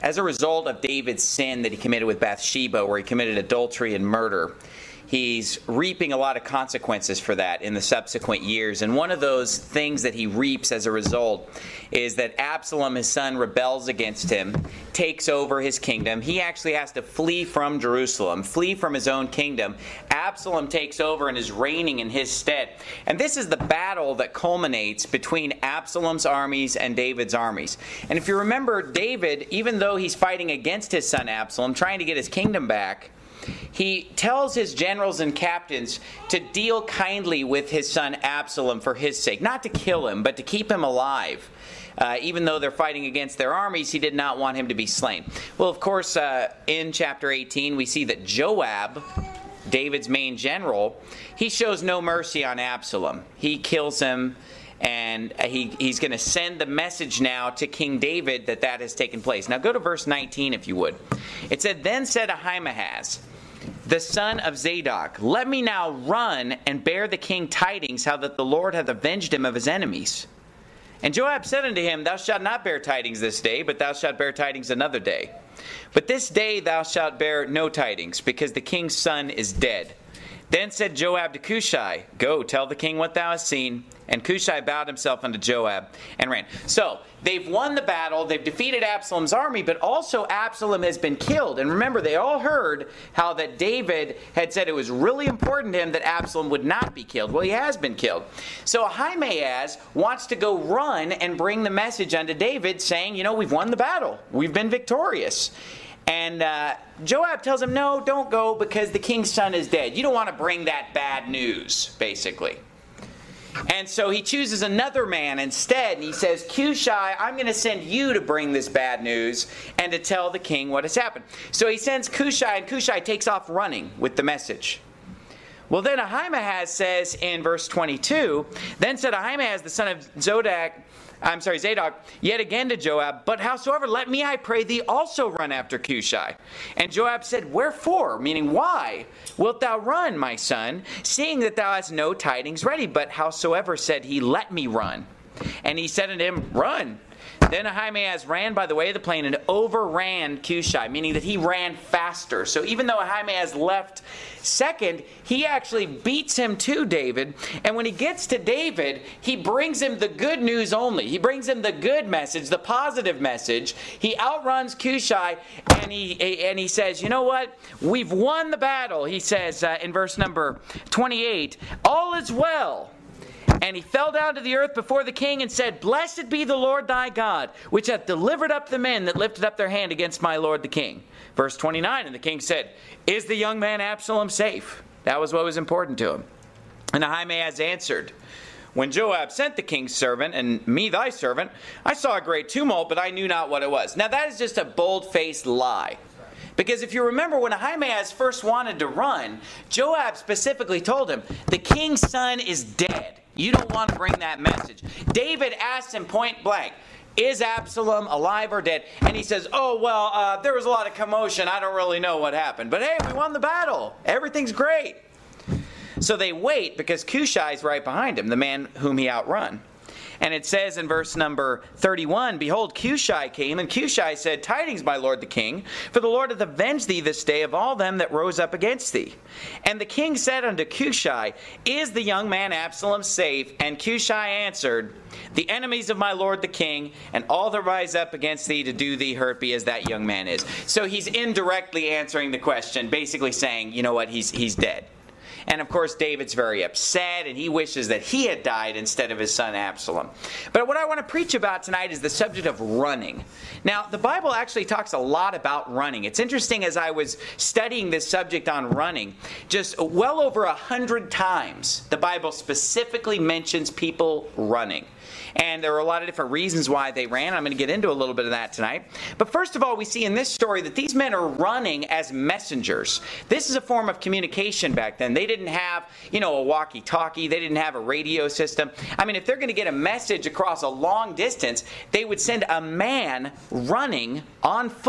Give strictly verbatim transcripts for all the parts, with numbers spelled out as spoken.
as a result of David's sin that he committed with Bathsheba, where he committed adultery and murder, he's reaping a lot of consequences for that in the subsequent years. And one of those things that he reaps as a result is that Absalom, his son, rebels against him, takes over his kingdom. He actually has to flee from Jerusalem, flee from his own kingdom. Absalom takes over and is reigning in his stead. And this is the battle that culminates between Absalom's armies and David's armies. And if you remember, David, even though he's fighting against his son Absalom, trying to get his kingdom back, he tells his generals and captains to deal kindly with his son Absalom for his sake. Not to kill him, but to keep him alive. Uh, even though they're fighting against their armies, he did not want him to be slain. Well, of course, uh, in chapter eighteen, we see that Joab, David's main general, he shows no mercy on Absalom. He kills him, and he, he's going to send the message now to King David that that has taken place. Now go to verse nineteen, if you would. It said, "Then said Ahimaaz, the son of Zadok, let me now run and bear the king tidings how that the Lord hath avenged him of his enemies. And Joab said unto him, Thou shalt not bear tidings this day, but thou shalt bear tidings another day. But this day thou shalt bear no tidings, because the king's son is dead. Then said Joab to Cushai, Go, tell the king what thou hast seen. And Cushai bowed himself unto Joab and ran." So, they've won the battle, they've defeated Absalom's army, but also Absalom has been killed. And remember, they all heard how that David had said it was really important to him that Absalom would not be killed. Well, he has been killed. So Ahimaaz wants to go run and bring the message unto David saying, you know, we've won the battle. We've been victorious. And uh, Joab tells him, no, don't go because the king's son is dead. You don't want to bring that bad news, basically. And so he chooses another man instead, and he says, Cushai, I'm going to send you to bring this bad news and to tell the king what has happened. So he sends Cushai, and Cushai takes off running with the message. Well, then Ahimaaz says in verse twenty-two, Then said Ahimaaz, the son of Zadok, I'm sorry, Zadok, yet again to Joab, But howsoever, let me, I pray thee, also run after Cushai. And Joab said, Wherefore? Meaning, why wilt thou run, my son, seeing that thou hast no tidings ready? But howsoever, said he, Let me run. And he said unto him, Run. Then Ahimaaz ran by the way of the plain and overran Cushai, meaning that he ran faster. So even though Ahimaaz left second, he actually beats him to David. And when he gets to David, he brings him the good news only. He brings him the good message, the positive message. He outruns Cushai, and he and he says, you know what? We've won the battle. He says uh, in verse number twenty-eight, All is well. And he fell down to the earth before the king and said, Blessed be the Lord thy God, which hath delivered up the men that lifted up their hand against my lord the king. Verse twenty-nine, and the king said, Is the young man Absalom safe? That was what was important to him. And Ahimaaz answered, When Joab sent the king's servant, and me thy servant, I saw a great tumult, but I knew not what it was. Now that is just a bold-faced lie. Because if you remember, when Ahimaaz first wanted to run, Joab specifically told him, the king's son is dead. You don't want to bring that message. David asked him point blank, is Absalom alive or dead? And he says, oh, well, uh, there was a lot of commotion. I don't really know what happened. But hey, we won the battle. Everything's great. So they wait because Cushai's right behind him, the man whom he outrun. And it says in verse number thirty-one, Behold, Cushai came, and Cushai said, Tidings, my lord the king, for the Lord hath avenged thee this day of all them that rose up against thee. And the king said unto Cushai, Is the young man Absalom safe? And Cushai answered, The enemies of my lord the king, and all that rise up against thee to do thee hurt be as that young man is. So he's indirectly answering the question, basically saying, you know what, he's he's dead. And of course, David's very upset, and he wishes that he had died instead of his son Absalom. But what I want to preach about tonight is the subject of running. Now, the Bible actually talks a lot about running. It's interesting, as I was studying this subject on running, just well over a hundred times the Bible specifically mentions people running. And there are a lot of different reasons why they ran. I'm going to get into a little bit of that tonight. But first of all, we see in this story that these men are running as messengers. This is a form of communication back then. They didn't have, you know, a walkie-talkie. They didn't have a radio system. I mean, if they're going to get a message across a long distance, they would send a man running on foot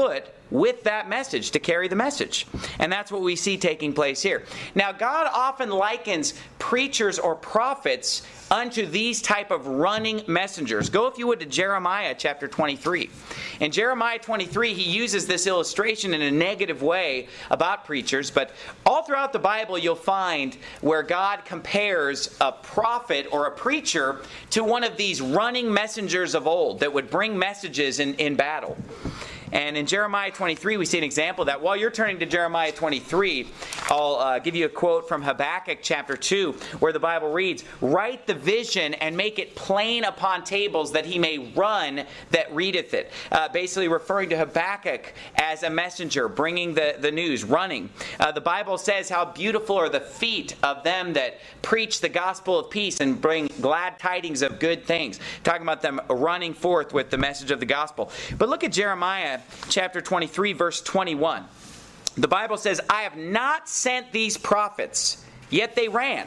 with that message, to carry the message. And that's what we see taking place here. Now, God often likens preachers or prophets unto these type of running messengers. Go, if you would, to Jeremiah chapter twenty-three. In Jeremiah twenty-three, he uses this illustration in a negative way about preachers, but all throughout the Bible you'll find where God compares a prophet or a preacher to one of these running messengers of old that would bring messages in, in battle. And in Jeremiah twenty-three, we see an example of that. While you're turning to Jeremiah twenty-three, I'll uh, give you a quote from Habakkuk chapter two, where the Bible reads, "Write the vision and make it plain upon tables, that he may run that readeth it." Uh, basically referring to Habakkuk as a messenger, bringing the, the news, running. Uh, the Bible says how beautiful are the feet of them that preach the gospel of peace and bring glad tidings of good things. Talking about them running forth with the message of the gospel. But look at Jeremiah chapter twenty-three, verse twenty-one. The Bible says, "I have not sent these prophets, yet they ran.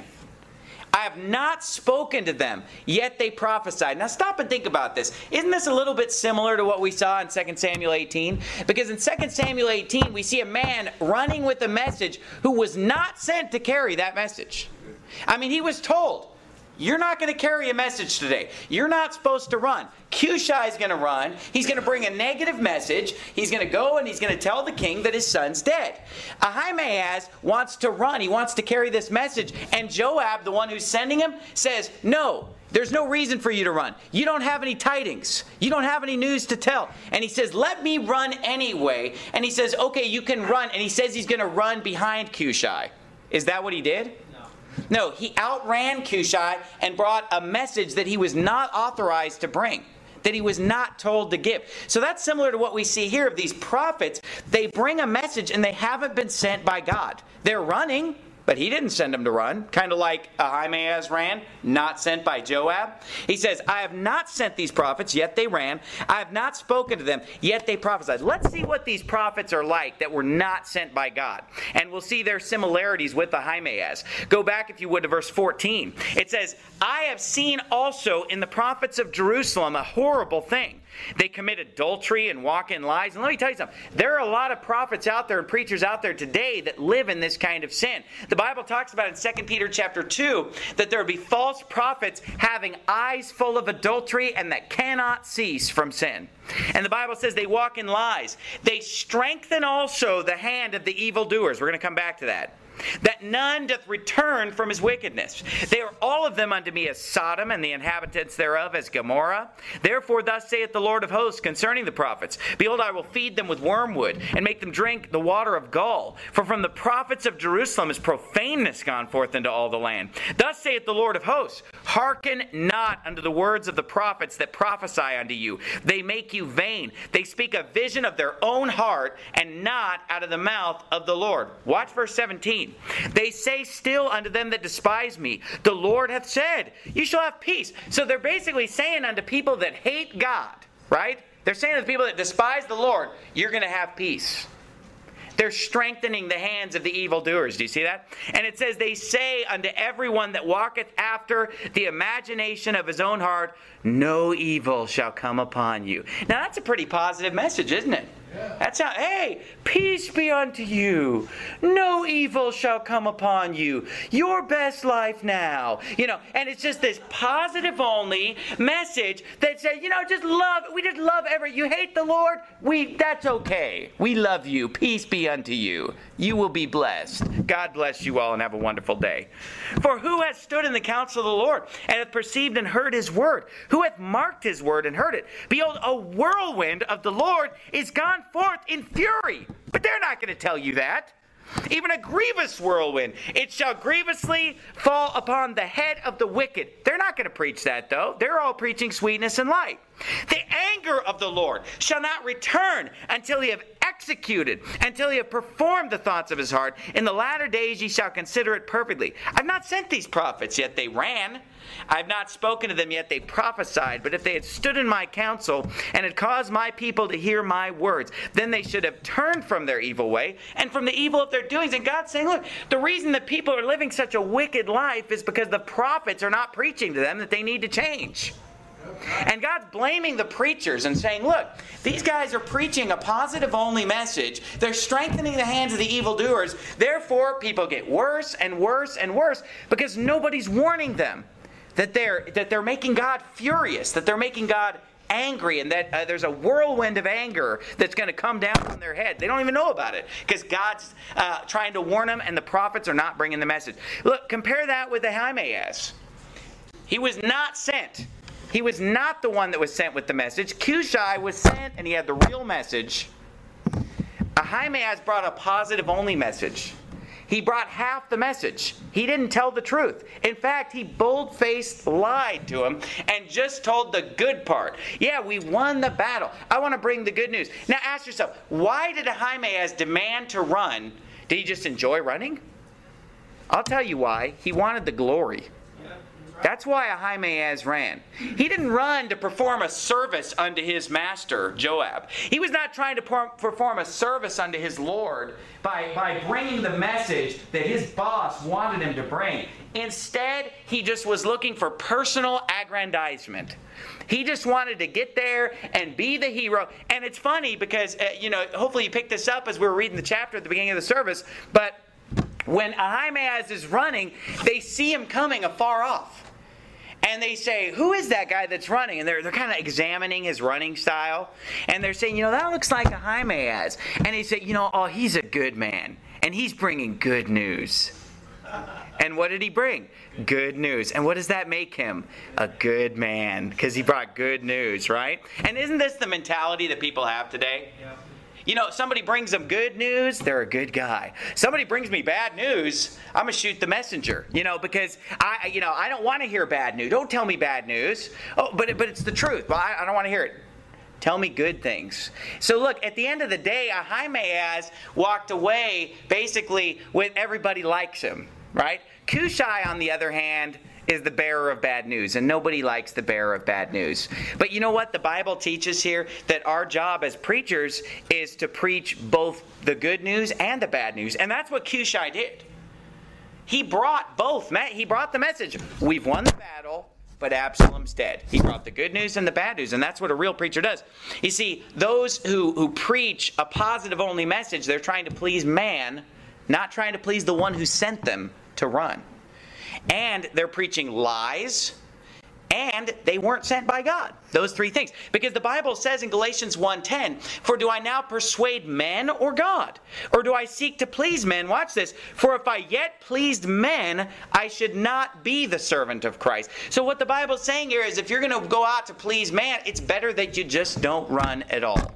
I have not spoken to them, yet they prophesied." Now stop and think about this. Isn't this a little bit similar to what we saw in Second Samuel eighteen? Because in Second Samuel eighteen, we see a man running with a message who was not sent to carry that message. I mean, he was told, "You're not going to carry a message today. You're not supposed to run. Cushai is going to run. He's going to bring a negative message. He's going to go and he's going to tell the king that his son's dead." Ahimaaz wants to run. He wants to carry this message. And Joab, the one who's sending him, says, "No, there's no reason for you to run. You don't have any tidings. You don't have any news to tell." And he says, "Let me run anyway." And he says, "Okay, you can run." And he says he's going to run behind Cushai. Is that what he did? No, he outran Cushai and brought a message that he was not authorized to bring, that he was not told to give. So that's similar to what we see here of these prophets. They bring a message and they haven't been sent by God. They're running, but he didn't send them to run. Kind of like Ahimaaz ran, not sent by Joab. He says, "I have not sent these prophets, yet they ran. I have not spoken to them, yet they prophesied." Let's see what these prophets are like that were not sent by God. And we'll see their similarities with Ahimaaz. Go back, if you would, to verse fourteen. It says, "I have seen also in the prophets of Jerusalem a horrible thing. They commit adultery and walk in lies." And let me tell you something. There are a lot of prophets out there and preachers out there today that live in this kind of sin. The Bible talks about in Second Peter chapter two that there will be false prophets having eyes full of adultery and that cannot cease from sin. And the Bible says they walk in lies. They strengthen also the hand of the evildoers. We're going to come back to that. "That none doth return from his wickedness. They are all of them unto me as Sodom, and the inhabitants thereof as Gomorrah. Therefore thus saith the Lord of hosts concerning the prophets, Behold, I will feed them with wormwood, and make them drink the water of gall. For from the prophets of Jerusalem is profaneness gone forth into all the land. Thus saith the Lord of hosts, Hearken not unto the words of the prophets that prophesy unto you. They make you vain. They speak a vision of their own heart, and not out of the mouth of the Lord." Watch verse seventeen. "They say still unto them that despise me, The Lord hath said, You shall have peace." So they're basically saying unto people that hate God, right? They're saying to the people that despise the Lord, you're going to have peace. They're strengthening the hands of the evildoers. Do you see that? And it says, "They say unto everyone that walketh after the imagination of his own heart, No evil shall come upon you." Now that's a pretty positive message, isn't it? That's how, hey, peace be unto you. No evil shall come upon you. Your best life now. You know, and it's just this positive only message that says, you know, just love, we just love every, you hate the Lord, we, that's okay. We love you. Peace be unto you. You will be blessed. God bless you all and have a wonderful day. "For who hath stood in the counsel of the Lord, and hath perceived and heard his word? Who hath marked his word and heard it? Behold, a whirlwind of the Lord is gone forth in fury." But they're not going to tell you that. "Even a grievous whirlwind. It shall grievously fall upon the head of the wicked." They're not going to preach that, though. They're all preaching sweetness and light. "The anger of the Lord shall not return until he have executed, until he have performed the thoughts of his heart. In the latter days ye shall consider it perfectly. I've not sent these prophets, yet they ran. I have not spoken to them, yet they prophesied. But if they had stood in my counsel, and had caused my people to hear my words, then they should have turned from their evil way, and from the evil of their doings." And God's saying, look, the reason that people are living such a wicked life is because the prophets are not preaching to them that they need to change. And God's blaming the preachers and saying, look, these guys are preaching a positive-only message. They're strengthening the hands of the evildoers. Therefore, people get worse and worse and worse because nobody's warning them that they're, that they're making God furious, that they're making God angry, and that uh, there's a whirlwind of anger that's going to come down on their head. They don't even know about it because God's uh, trying to warn them, and the prophets are not bringing the message. Look, compare that with Ahimaaz. He was not sent. He was not the one that was sent with the message. Cushai was sent, and he had the real message. Ahimaaz brought a positive-only message. He brought half the message. He didn't tell the truth. In fact, he bold-faced lied to him and just told the good part. Yeah, we won the battle. I want to bring the good news. Now ask yourself, why did Ahimaaz demand to run? Did he just enjoy running? I'll tell you why. He wanted the glory. That's why Ahimaaz ran. He didn't run to perform a service unto his master, Joab. He was not trying to perform a service unto his Lord by, by bringing the message that his boss wanted him to bring. Instead, he just was looking for personal aggrandizement. He just wanted to get there and be the hero. And it's funny because, uh, you know, hopefully you picked this up as we were reading the chapter at the beginning of the service, but when Ahimaaz is running, they see him coming afar off. And they say, who is that guy that's running? And they're, they're kind of examining his running style. And they're saying, you know, that looks like Ahimaaz. And they say, you know, oh, he's a good man. And he's bringing good news. And what did he bring? Good news. And what does that make him? A good man. Because he brought good news, right? And isn't this the mentality that people have today? Yeah. You know, somebody brings them good news, they're a good guy. Somebody brings me bad news, I'm going to shoot the messenger. You know, because I, you know, I don't want to hear bad news. Don't tell me bad news. Oh, but but it's the truth. Well, I, I don't want to hear it. Tell me good things. So look, at the end of the day, Ahimaaz walked away basically with everybody likes him, right? Cushai, on the other hand, is the bearer of bad news, and nobody likes the bearer of bad news. But you know what? The Bible teaches here that our job as preachers is to preach both the good news and the bad news, and that's what Cushai did. He brought both. He brought the message. We've won the battle, but Absalom's dead. He brought the good news and the bad news, and that's what a real preacher does. You see, those who, who preach a positive-only message, they're trying to please man, not trying to please the one who sent them to run. And they're preaching lies, and they weren't sent by God. Those three things. Because the Bible says in Galatians one ten, for do I now persuade men or God? Or do I seek to please men? Watch this. For if I yet pleased men, I should not be the servant of Christ. So what the Bible's saying here is if you're going to go out to please man, it's better that you just don't run at all.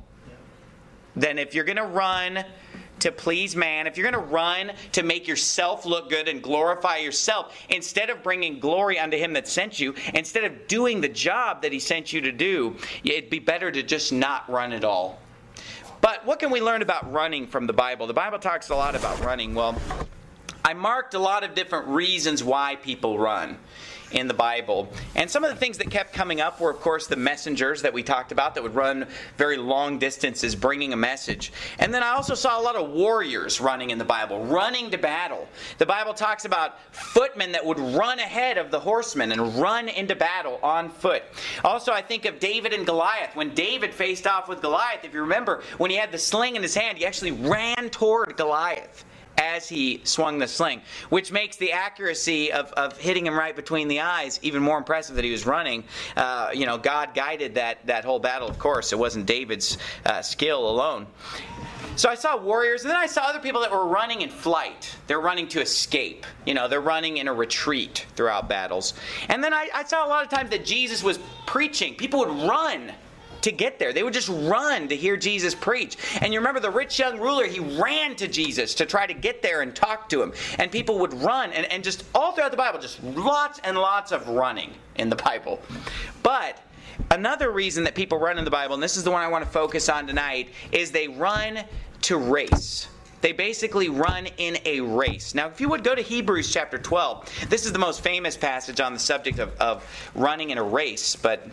Than if you're going to run to please man, if you're going to run to make yourself look good and glorify yourself, instead of bringing glory unto him that sent you, instead of doing the job that he sent you to do, it'd be better to just not run at all. But what can we learn about running from the Bible? The Bible talks a lot about running. Well, I marked a lot of different reasons why people run in the Bible. And some of the things that kept coming up were, of course, the messengers that we talked about that would run very long distances bringing a message. And then I also saw a lot of warriors running in the Bible, running to battle. The Bible talks about footmen that would run ahead of the horsemen and run into battle on foot. Also, I think of David and Goliath. When David faced off with Goliath, if you remember, when he had the sling in his hand, he actually ran toward Goliath as he swung the sling, which makes the accuracy of, of hitting him right between the eyes even more impressive that he was running. Uh, you know, God guided that, that whole battle, of course. It wasn't David's uh, skill alone. So I saw warriors, and then I saw other people that were running in flight. They're running to escape. You know, they're running in a retreat throughout battles. And then I, I saw a lot of times that Jesus was preaching. People would run to get there. They would just run to hear Jesus preach. And you remember the rich young ruler, he ran to Jesus to try to get there and talk to him. And people would run, and, and just all throughout the Bible, just lots and lots of running in the Bible. But another reason that people run in the Bible, and this is the one I want to focus on tonight, is they run to race. They basically run in a race. Now, if you would go to Hebrews chapter twelve, this is the most famous passage on the subject of, of running in a race, but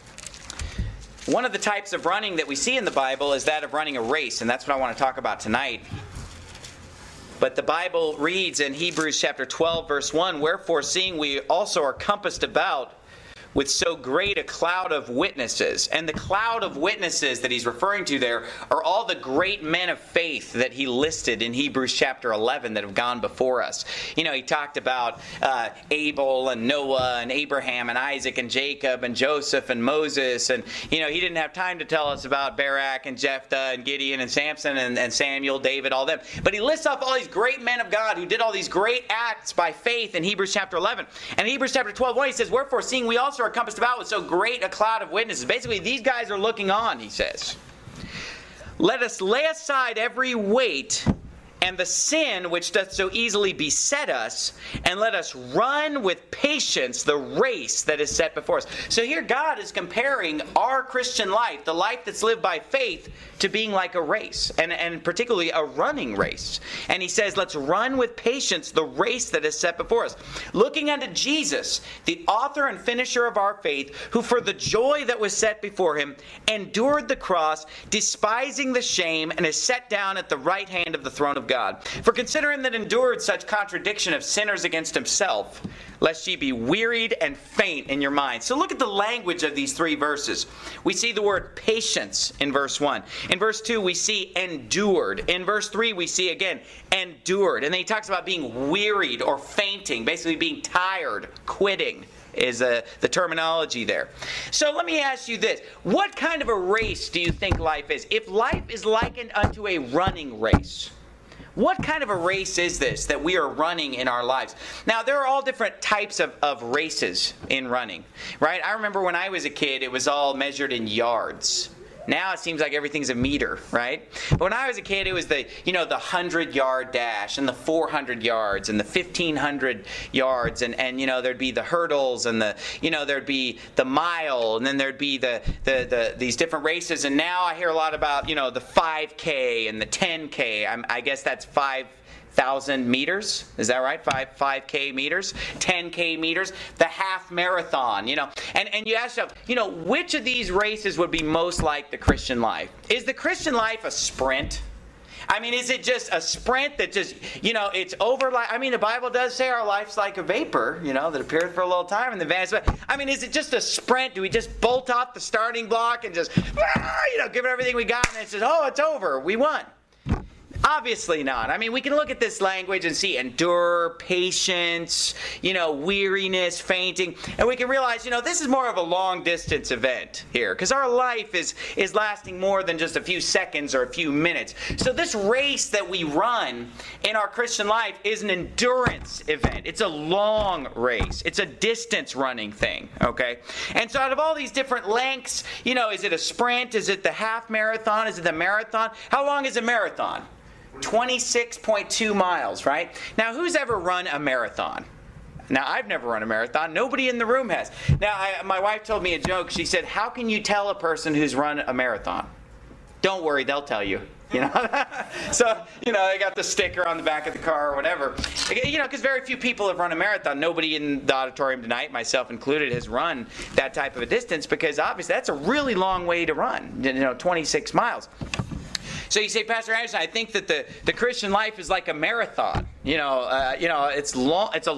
one of the types of running that we see in the Bible is that of running a race, and that's what I want to talk about tonight. But the Bible reads in Hebrews chapter twelve, verse one, wherefore seeing we also are compassed about with so great a cloud of witnesses. And the cloud of witnesses that he's referring to there are all the great men of faith that he listed in Hebrews chapter eleven that have gone before us. You know, he talked about uh, Abel and Noah and Abraham and Isaac and Jacob and Joseph and Moses. And, you know, he didn't have time to tell us about Barak and Jephthah and Gideon and Samson and, and Samuel, David, all them. But he lists off all these great men of God who did all these great acts by faith in Hebrews chapter eleven. And in Hebrews chapter twelve, one, he says, wherefore, seeing we also are compassed about with so great a cloud of witnesses. Basically, these guys are looking on, he says. Let us lay aside every weight and the sin which doth so easily beset us, and let us run with patience the race that is set before us. So here God is comparing our Christian life, the life that's lived by faith, to being like a race, and, and particularly a running race. And he says, let's run with patience the race that is set before us, looking unto Jesus, the author and finisher of our faith, who for the joy that was set before him endured the cross, despising the shame, and is set down at the right hand of the throne of God. For consider him that endured such contradiction of sinners against himself, lest ye be wearied and faint in your mind. So look at the language of these three verses. We see the word patience in verse one. In verse two, we see endured. In verse three, we see again endured. And then he talks about being wearied or fainting, basically being tired, quitting is uh, the terminology there. So let me ask you this. What kind of a race do you think life is? If life is likened unto a running race, what kind of a race is this that we are running in our lives? Now, there are all different types of, of races in running, right? I remember when I was a kid, it was all measured in yards. Now it seems like everything's a meter, right? But when I was a kid, it was the, you know, the hundred-yard dash and the four hundred yards and the fifteen hundred yards. And, and, you know, there'd be the hurdles and the, you know, there'd be the mile. And then there'd be the, the, the these different races. And now I hear a lot about, you know, the five K and the ten K. I'm, I guess that's five thousand meters, is that right? Five five K meters, ten K meters, the half marathon, you know. And and you ask yourself, you know, which of these races would be most like the Christian life? Is the Christian life a sprint? I mean, is it just a sprint that just, you know, it's over like, I mean, the Bible does say our life's like a vapor, you know, that appeareth for a little time and then vanishes. I mean, is it just a sprint? Do we just bolt off the starting block and just, ah, you know, give it everything we got and then it says, oh, it's over, we won? Obviously not. I mean, we can look at this language and see endure, patience, you know, weariness, fainting, and we can realize, you know, this is more of a long-distance event here, because our life is, is lasting more than just a few seconds or a few minutes. So this race that we run in our Christian life is an endurance event. It's a long race. It's a distance running thing, okay? And so out of all these different lengths, you know, is it a sprint? Is it the half marathon? Is it the marathon? How long is a marathon? twenty-six point two miles, right? Now, who's ever run a marathon? Now, I've never run a marathon. Nobody in the room has. Now, I, my wife told me a joke. She said, how can you tell a person who's run a marathon? Don't worry, they'll tell you. You know, so, you know, they got the sticker on the back of the car or whatever. You know, because very few people have run a marathon. Nobody in the auditorium tonight, myself included, has run that type of a distance because obviously that's a really long way to run, you know, twenty-six miles. So you say, Pastor Anderson, I think that the, the Christian life is like a marathon. You know, uh, you know, it's long. It's a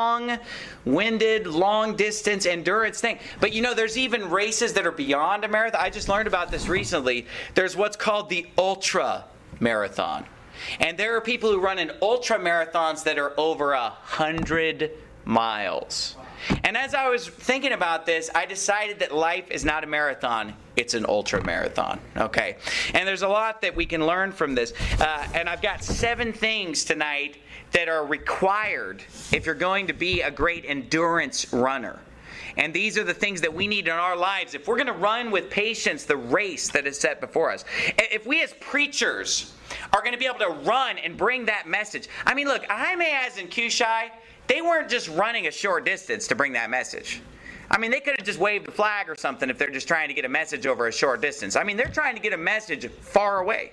long-winded, long-distance endurance thing. But you know, there's even races that are beyond a marathon. I just learned about this recently. There's what's called the ultra marathon, and there are people who run in ultra marathons that are over a hundred miles. And as I was thinking about this, I decided that life is not a marathon, it's an ultra marathon, okay? And there's a lot that we can learn from this. Uh, and I've got seven things tonight that are required if you're going to be a great endurance runner. And these are the things that we need in our lives if we're going to run with patience the race that is set before us. If we as preachers are going to be able to run and bring that message. I mean, look, Ahimaaz and Cushai, they weren't just running a short distance to bring that message. I mean, they could have just waved a flag or something if they're just trying to get a message over a short distance. I mean, they're trying to get a message far away.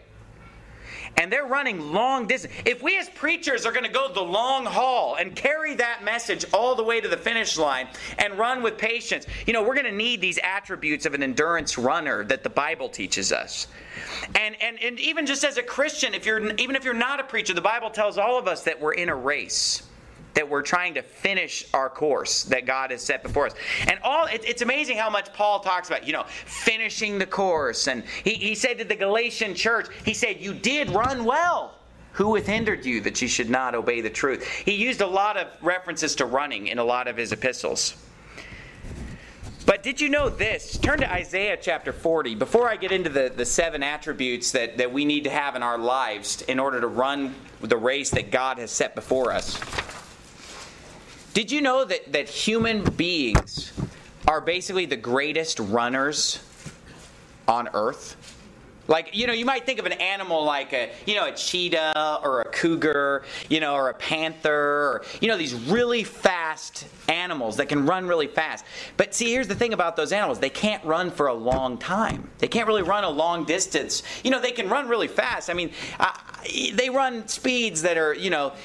And they're running long distance. If we as preachers are going to go the long haul and carry that message all the way to the finish line and run with patience, you know, we're going to need these attributes of an endurance runner that the Bible teaches us. And, and, and even just as a Christian, if you're even if you're not a preacher, the Bible tells all of us that we're in a race. that we're trying to finish our course that God has set before us. And all it, it's amazing how much Paul talks about, you know, finishing the course. And he, he said to the Galatian church, he said, you did run well. Who hath hindered you that you should not obey the truth? He used a lot of references to running in a lot of his epistles. But did you know this? Turn to Isaiah chapter forty. Before I get into the, the seven attributes that, that we need to have in our lives in order to run the race that God has set before us. Did you know that, that human beings are basically the greatest runners on earth? Like, you know, you might think of an animal like a, you know, a cheetah or a cougar, you know, or a panther, or, you know, these really fast animals that can run really fast. But see, here's the thing about those animals. They can't run for a long time. They can't really run a long distance. You know, they can run really fast. I mean, uh, they run speeds that are, you know,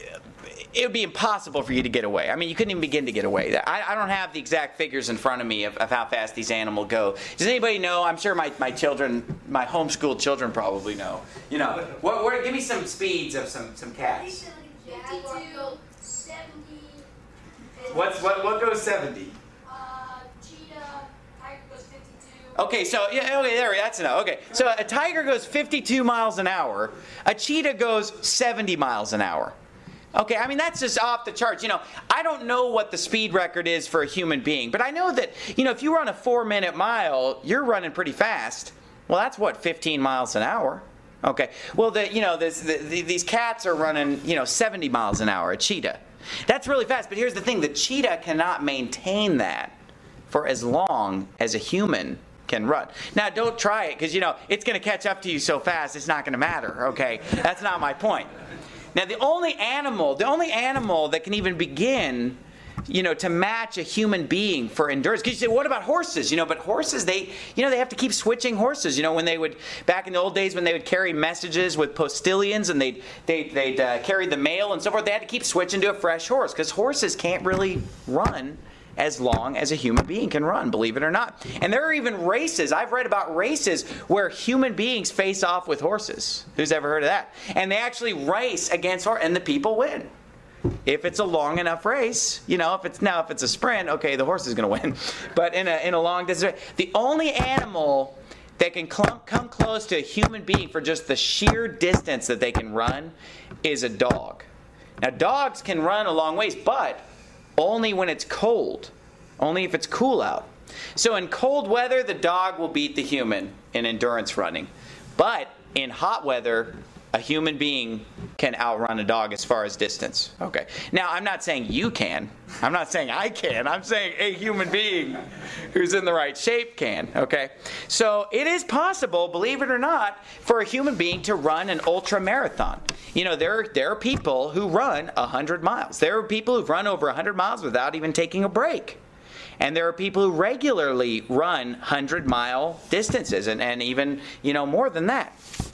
it would be impossible for you to get away. I mean, you couldn't even begin to get away. I, I don't have the exact figures in front of me of, of how fast these animals go. Does anybody know? I'm sure my, my children, my homeschooled children probably know. You know, what, what, give me some speeds of some, some cats. fifty-two, seventy. What's, what, what goes seventy? Uh, cheetah, tiger goes fifty-two. Okay, so, yeah, okay, there, that's enough. Okay, so a tiger goes fifty-two miles an hour. A cheetah goes seventy miles an hour. Okay, I mean, that's just off the charts. You know, I don't know what the speed record is for a human being, but I know that, you know, if you run a four-minute mile, you're running pretty fast. Well, that's, what, fifteen miles an hour? Okay, well, the, you know, this, the, the, these cats are running, you know, seventy miles an hour, a cheetah. That's really fast, but here's the thing. The cheetah cannot maintain that for as long as a human can run. Now, don't try it, because, you know, it's going to catch up to you so fast, it's not going to matter, okay? That's not my point. Now, the only animal, the only animal that can even begin, you know, to match a human being for endurance. Because you say, what about horses? You know, but horses, they, you know, they have to keep switching horses. You know, when they would, back in the old days when they would carry messages with postilions and they'd, they'd, they'd uh, carry the mail and so forth, they had to keep switching to a fresh horse because horses can't really run as long as a human being can run, believe it or not. And there are even races. I've read about races where human beings face off with horses. Who's ever heard of that? And they actually race against horses, and the people win. If it's a long enough race, you know, if it's now if it's a sprint, okay, the horse is going to win. But in a in a long distance, the only animal that can clump, come close to a human being for just the sheer distance that they can run is a dog. Now, dogs can run a long ways, but only when it's cold. Only if it's cool out. So in cold weather, the dog will beat the human in endurance running. But in hot weather, a human being can outrun a dog as far as distance. Okay. Now, I'm not saying you can. I'm not saying I can. I'm saying a human being who's in the right shape can. Okay. So it is possible, believe it or not, for a human being to run an ultra marathon. You know, there, there are people who run one hundred miles. There are people who've run over one hundred miles without even taking a break. And there are people who regularly run one hundred mile distances and, and even, you know, more than that.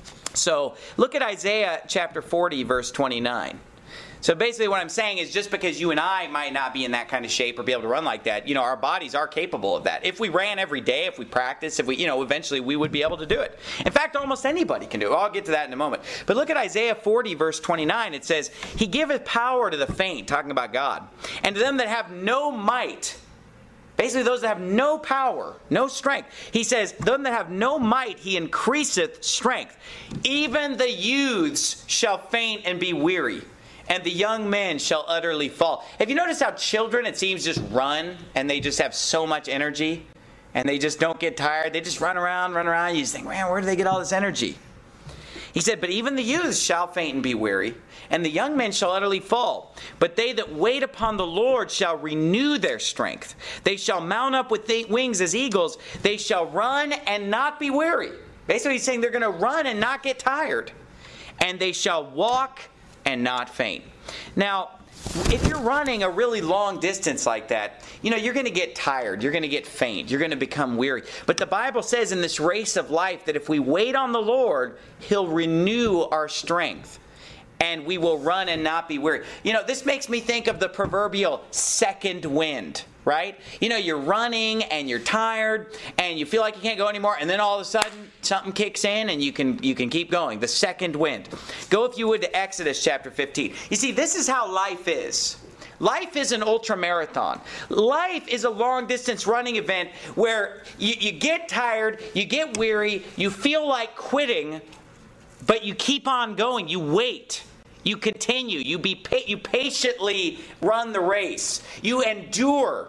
So look at Isaiah chapter forty, verse twenty-nine. So basically what I'm saying is just because you and I might not be in that kind of shape or be able to run like that, you know, our bodies are capable of that. If we ran every day, if we practiced, if we, you know, eventually we would be able to do it. In fact, almost anybody can do it. I'll get to that in a moment. But look at Isaiah forty, verse twenty-nine. It says, He giveth power to the faint, talking about God, and to them that have no might. Basically, those that have no power, no strength. He says, them that have no might, He increaseth strength. Even the youths shall faint and be weary, and the young men shall utterly fall. Have you noticed how children, it seems, just run, and they just have so much energy, and they just don't get tired? They just run around, run around. You just think, man, where do they get all this energy? He said, but even the youths shall faint and be weary, and the young men shall utterly fall. But they that wait upon the Lord shall renew their strength. They shall mount up with wings as eagles. They shall run and not be weary. Basically, he's saying they're going to run and not get tired. And they shall walk and not faint. Now, if you're running a really long distance like that, you know, you're going to get tired. You're going to get faint. You're going to become weary. But the Bible says in this race of life that if we wait on the Lord, He'll renew our strength. And we will run and not be weary. You know, this makes me think of the proverbial second wind, right? You know, you're running and you're tired and you feel like you can't go anymore, and then all of a sudden something kicks in and you can you can keep going. The second wind. Go, if you would, to Exodus chapter fifteen. You see, this is how life is. Life is an ultra marathon. Life is a long distance running event where you, you get tired, you get weary, you feel like quitting, but you keep on going. You wait. You continue. You be pa- you patiently run the race. You endure.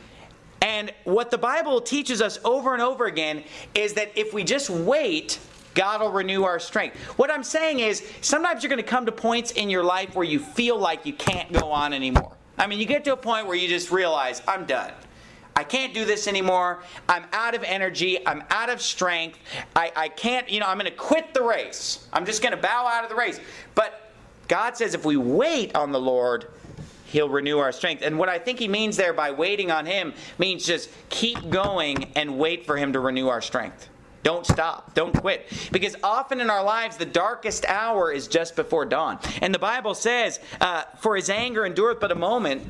And what the Bible teaches us over and over again is that if we just wait, God will renew our strength. What I'm saying is, sometimes you're going to come to points in your life where you feel like you can't go on anymore. I mean, you get to a point where you just realize, I'm done. I can't do this anymore. I'm out of energy. I'm out of strength. I, I can't, you know, I'm going to quit the race. I'm just going to bow out of the race. But God says if we wait on the Lord, He'll renew our strength. And what I think He means there by waiting on Him means just keep going and wait for Him to renew our strength. Don't stop. Don't quit. Because often in our lives, the darkest hour is just before dawn. And the Bible says, uh, for His anger endureth but a moment.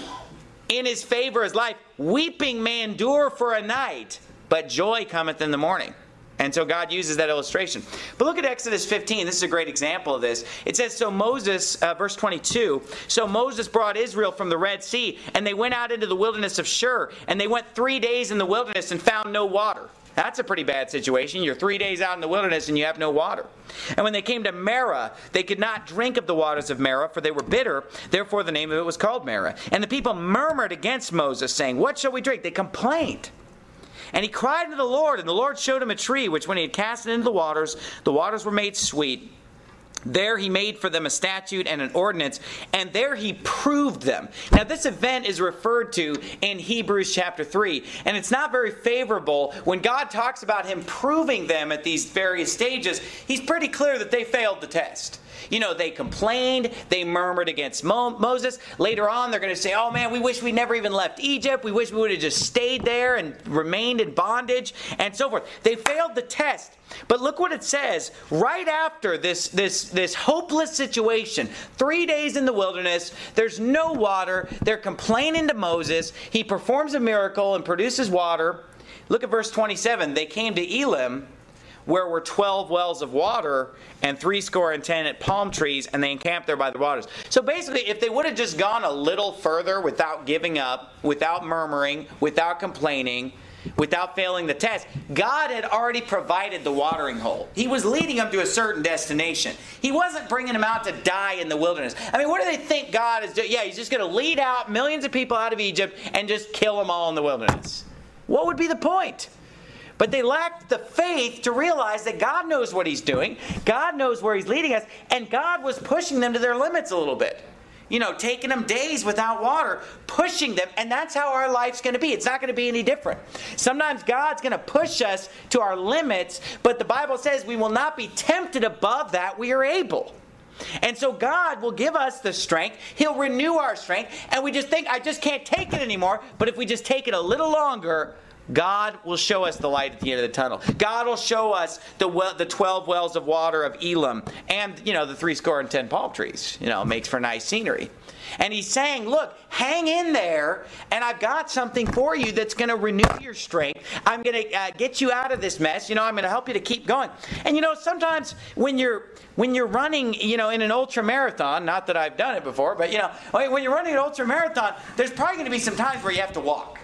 In His favor is life. Weeping may endure for a night, but joy cometh in the morning. And so God uses that illustration. But look at Exodus fifteen. This is a great example of this. It says, so Moses, uh, verse twenty-two, so Moses brought Israel from the Red Sea, and they went out into the wilderness of Shur, and they went three days in the wilderness and found no water. That's a pretty bad situation. You're three days out in the wilderness and you have no water. And when they came to Marah, they could not drink of the waters of Marah, for they were bitter. Therefore the name of it was called Marah. And the people murmured against Moses, saying, what shall we drink? They complained. And he cried to the Lord, and the Lord showed him a tree, which when he had cast it into the waters, the waters were made sweet. There he made for them a statute and an ordinance, and there he proved them. Now this event is referred to in Hebrews chapter three, and it's not very favorable. When God talks about Him proving them at these various stages, He's pretty clear that they failed the test. You know, they complained, they murmured against Mo- Moses. Later on, they're going to say, oh man, we wish we never even left Egypt. We wish we would have just stayed there and remained in bondage, and so forth. They failed the test. But look what it says right after this, this, this hopeless situation. Three days in the wilderness, there's no water. They're complaining to Moses. He performs a miracle and produces water. Look at verse twenty-seven. They came to Elim, where were twelve wells of water and threescore and ten at palm trees, and they encamped there by the waters. So basically, if they would have just gone a little further without giving up, without murmuring, without complaining, without failing the test, God had already provided the watering hole. He was leading them to a certain destination. He wasn't bringing them out to die in the wilderness. I mean, what do they think God is doing? Yeah, He's just going to lead out millions of people out of Egypt and just kill them all in the wilderness. What would be the point? But they lacked the faith to realize that God knows what He's doing. God knows where He's leading us. And God was pushing them to their limits a little bit. You know, taking them days without water, pushing them. And that's how our life's going to be. It's not going to be any different. Sometimes God's going to push us to our limits. But the Bible says we will not be tempted above that we are able. And so God will give us the strength. He'll renew our strength. And we just think, I just can't take it anymore. But if we just take it a little longer, God will show us the light at the end of the tunnel. God will show us the well, the twelve wells of water of Elim, and you know the three score and ten palm trees. You know, it makes for nice scenery. And He's saying, look, hang in there, and I've got something for you that's going to renew your strength. I'm going to uh, get you out of this mess. You know, I'm going to help you to keep going. And you know, sometimes when you're when you're running, you know, in an ultra marathon, not that I've done it before, but you know, when you're running an ultra marathon, there's probably going to be some times where you have to walk.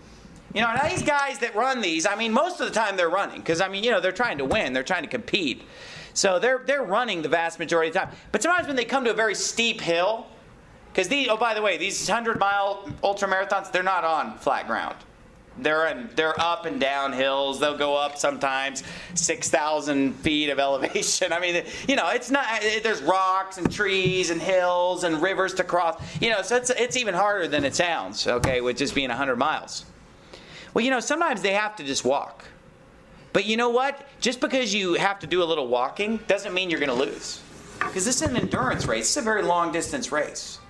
You know, now these guys that run these, I mean, most of the time they're running. Because, I mean, you know, they're trying to win. They're trying to compete. So they're they're running the vast majority of the time. But sometimes when they come to a very steep hill, because these, oh, by the way, these hundred-mile ultramarathons, they're not on flat ground. They're in, they're up and down hills. They'll go up sometimes six thousand feet of elevation. I mean, you know, it's not, it, there's rocks and trees and hills and rivers to cross. You know, so it's, it's even harder than it sounds, okay, with just being one hundred miles. Well, you know, sometimes they have to just walk. But you know what? Just because you have to do a little walking doesn't mean you're going to lose. Because this is an endurance race. It's a very long distance race.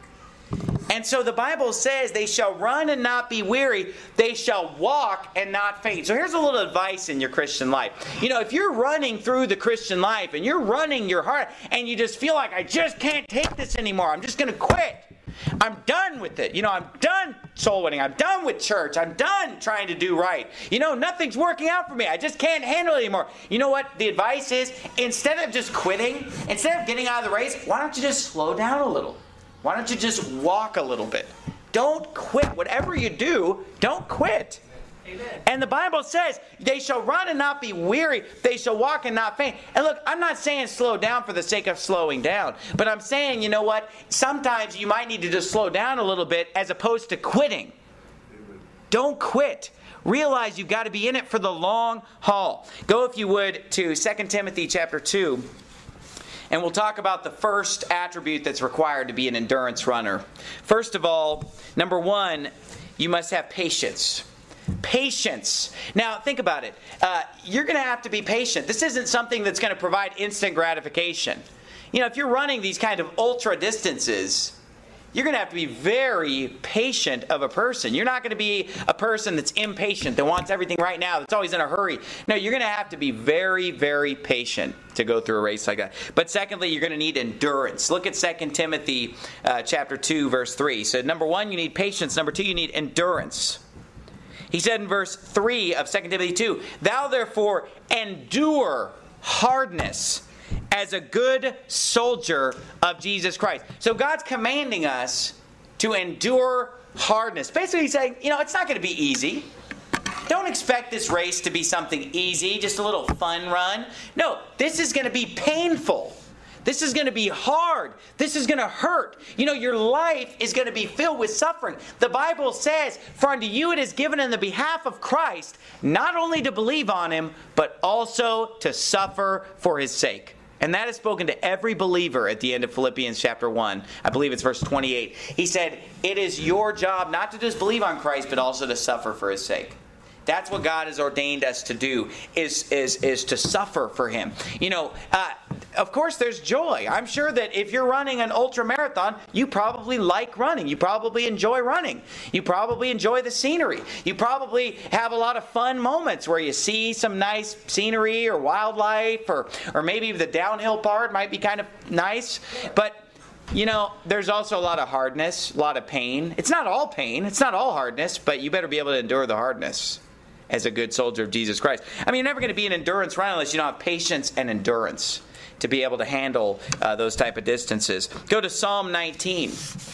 And so the Bible says they shall run and not be weary. They shall walk and not faint. So here's a little advice in your Christian life. You know, if you're running through the Christian life and you're running your heart and you just feel like, I just can't take this anymore. I'm just going to quit. I'm done with it. You know, I'm done soul winning. I'm done with church. I'm done trying to do right. You know, nothing's working out for me. I just can't handle it anymore. You know what the advice is? Instead of just quitting, instead of getting out of the race, why don't you just slow down a little? Why don't you just walk a little bit? Don't quit. Whatever you do, don't quit. Amen. And the Bible says, they shall run and not be weary. They shall walk and not faint. And look, I'm not saying slow down for the sake of slowing down. But I'm saying, you know what? Sometimes you might need to just slow down a little bit as opposed to quitting. Amen. Don't quit. Realize you've got to be in it for the long haul. Go, if you would, to Second Timothy chapter two. And we'll talk about the first attribute that's required to be an endurance runner. First of all, number one, you must have patience. Patience. Now, think about it. Uh, you're going to have to be patient. This isn't something that's going to provide instant gratification. You know, if you're running these kind of ultra distances, you're going to have to be very patient of a person. You're not going to be a person that's impatient, that wants everything right now, that's always in a hurry. No, you're going to have to be very, very patient to go through a race like that. But secondly, you're going to need endurance. Look at Second Timothy uh, chapter two, verse three. So number one, you need patience. Number two, you need endurance. He said in verse three of Second Timothy two, "Thou therefore endure hardness as a good soldier of Jesus Christ." So God's commanding us to endure hardness. Basically he's saying, you know, it's not going to be easy. Don't expect this race to be something easy, just a little fun run. No, this is going to be painful. This is going to be hard. This is going to hurt. You know, your life is going to be filled with suffering. The Bible says, "For unto you it is given in the behalf of Christ, not only to believe on Him, but also to suffer for His sake." And that is spoken to every believer at the end of Philippians chapter one. I believe it's verse twenty-eight. He said, it is your job not to just believe on Christ, but also to suffer for His sake. That's what God has ordained us to do, is, is, is to suffer for Him. You know, uh, of course there's joy. I'm sure that if you're running an ultra marathon, you probably like running. You probably enjoy running. You probably enjoy the scenery. You probably have a lot of fun moments where you see some nice scenery or wildlife, or, or maybe the downhill part might be kind of nice. But you know, there's also a lot of hardness, a lot of pain. It's not all pain. It's not all hardness, but you better be able to endure the hardness as a good soldier of Jesus Christ. I mean, you're never going to be an endurance runner unless you don't have patience and endurance to be able to handle uh, those type of distances. Go to Psalm nineteen.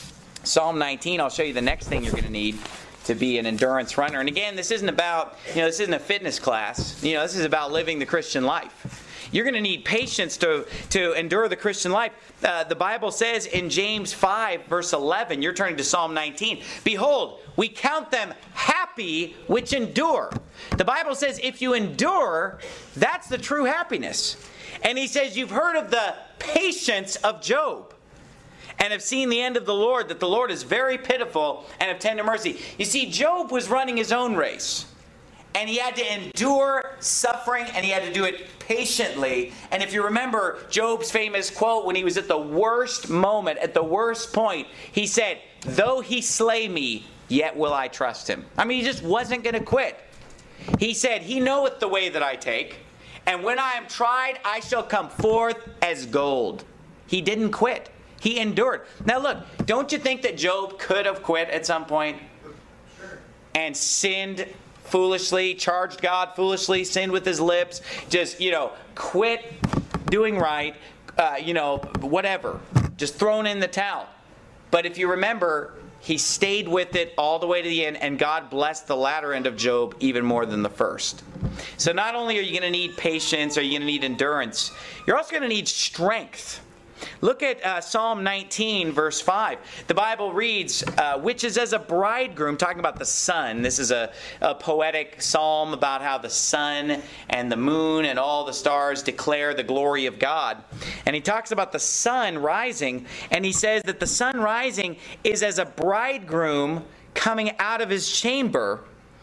Psalm nineteen, I'll show you the next thing you're going to need to be an endurance runner. And again, this isn't about, you know, this isn't a fitness class. You know, this is about living the Christian life. You're going to need patience to, to endure the Christian life. Uh, the Bible says in James five, verse eleven, you're turning to Psalm nineteen, "Behold, we count them happy which endure." The Bible says if you endure, that's the true happiness. And he says, you've heard of the patience of Job, and have seen the end of the Lord, that the Lord is very pitiful and of tender mercy. You see, Job was running his own race. And he had to endure suffering, and he had to do it patiently. And if you remember Job's famous quote when he was at the worst moment, at the worst point, he said, "Though he slay me, yet will I trust him." I mean, he just wasn't going to quit. He said, "He knoweth the way that I take, and when I am tried, I shall come forth as gold." He didn't quit. He endured. Now look, don't you think that Job could have quit at some point? Sure. And sinned foolishly, charged God foolishly, sinned with his lips, just, you know, quit doing right, uh, you know, whatever, just thrown in the towel. But if you remember, he stayed with it all the way to the end, and God blessed the latter end of Job even more than the first. So not only are you going to need patience, are you going to need endurance, you're also going to need strength. Look at uh, Psalm nineteen, verse five. The Bible reads, uh, "Which is as a bridegroom," talking about the sun. This is a, a poetic psalm about how the sun and the moon and all the stars declare the glory of God. And he talks about the sun rising, and he says that the sun rising is as a bridegroom coming out of his chamber,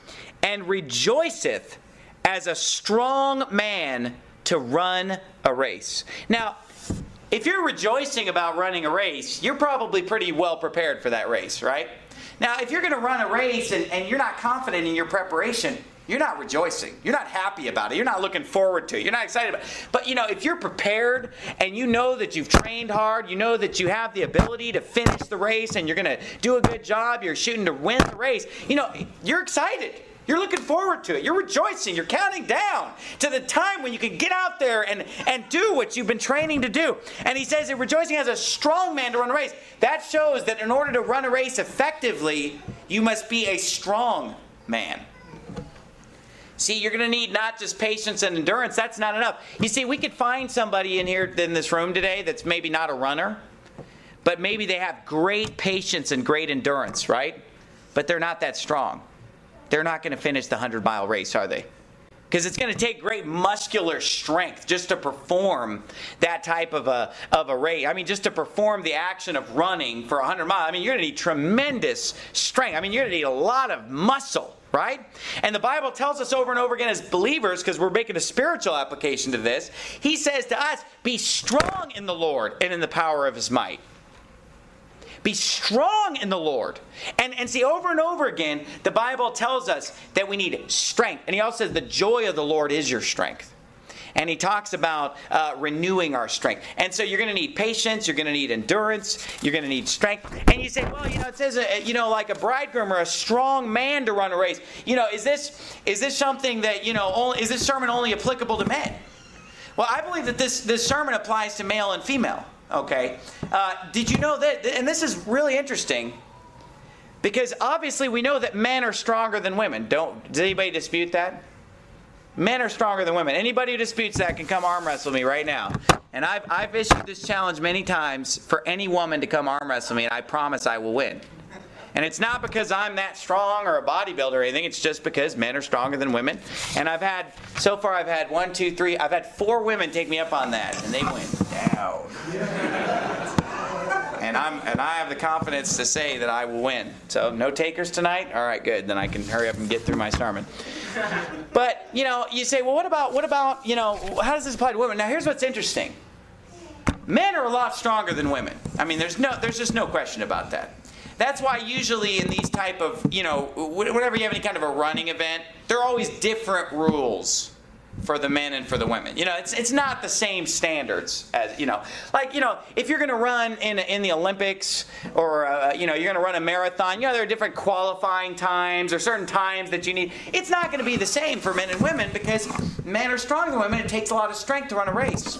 and rejoiceth as a strong man to run a race. Now, if you're rejoicing about running a race, you're probably pretty well prepared for that race, right? Now, if you're going to run a race and, and you're not confident in your preparation, you're not rejoicing. You're not happy about it. You're not looking forward to it. You're not excited about it. But, you know, if you're prepared and you know that you've trained hard, you know that you have the ability to finish the race and you're going to do a good job, you're shooting to win the race, you know, you're excited. You're looking forward to it. You're rejoicing. You're counting down to the time when you can get out there and, and do what you've been training to do. And he says that rejoicing as a strong man to run a race. That shows that in order to run a race effectively, you must be a strong man. See, you're going to need not just patience and endurance. That's not enough. You see, we could find somebody in here in this room today that's maybe not a runner, but maybe they have great patience and great endurance, right? But they're not that strong. They're not going to finish the hundred-mile race, are they? Because it's going to take great muscular strength just to perform that type of a, of a race. I mean, just to perform the action of running for one hundred miles. I mean, you're going to need tremendous strength. I mean, you're going to need a lot of muscle, right? And the Bible tells us over and over again as believers, because we're making a spiritual application to this, he says to us, be strong in the Lord and in the power of his might. Be strong in the Lord. And, and see, over and over again, the Bible tells us that we need strength. And he also says the joy of the Lord is your strength. And he talks about uh, renewing our strength. And so you're going to need patience. You're going to need endurance. You're going to need strength. And you say, well, you know, it says, uh, you know, like a bridegroom or a strong man to run a race. You know, is this is this something that, you know, only, is this sermon only applicable to men? Well, I believe that this, this sermon applies to male and female. Okay. Uh, did you know that? And this is really interesting because obviously we know that men are stronger than women. Don't, does anybody dispute that? Men are stronger than women. Anybody who disputes that can come arm wrestle me right now. And I've, I've issued this challenge many times for any woman to come arm wrestle me, and I promise I will win. And it's not because I'm that strong or a bodybuilder or anything. It's just because men are stronger than women. And I've had, so far I've had one, two, three, I've had four women take me up on that. And they went down. And I'm and I have the confidence to say that I will win. So no takers tonight? All right, good. Then I can hurry up and get through my sermon. But, you know, you say, well, what about, what about, you know, how does this apply to women? Now, here's what's interesting. Men are a lot stronger than women. I mean, there's no, there's just no question about that. That's why usually in these type of, you know, whenever you have any kind of a running event, there are always different rules for the men and for the women. You know, it's it's not the same standards as, you know, like, you know, if you're going to run in in the Olympics or, uh, you know, you're going to run a marathon, you know, there are different qualifying times or certain times that you need. It's not going to be the same for men and women because men are stronger than women. It takes a lot of strength to run a race.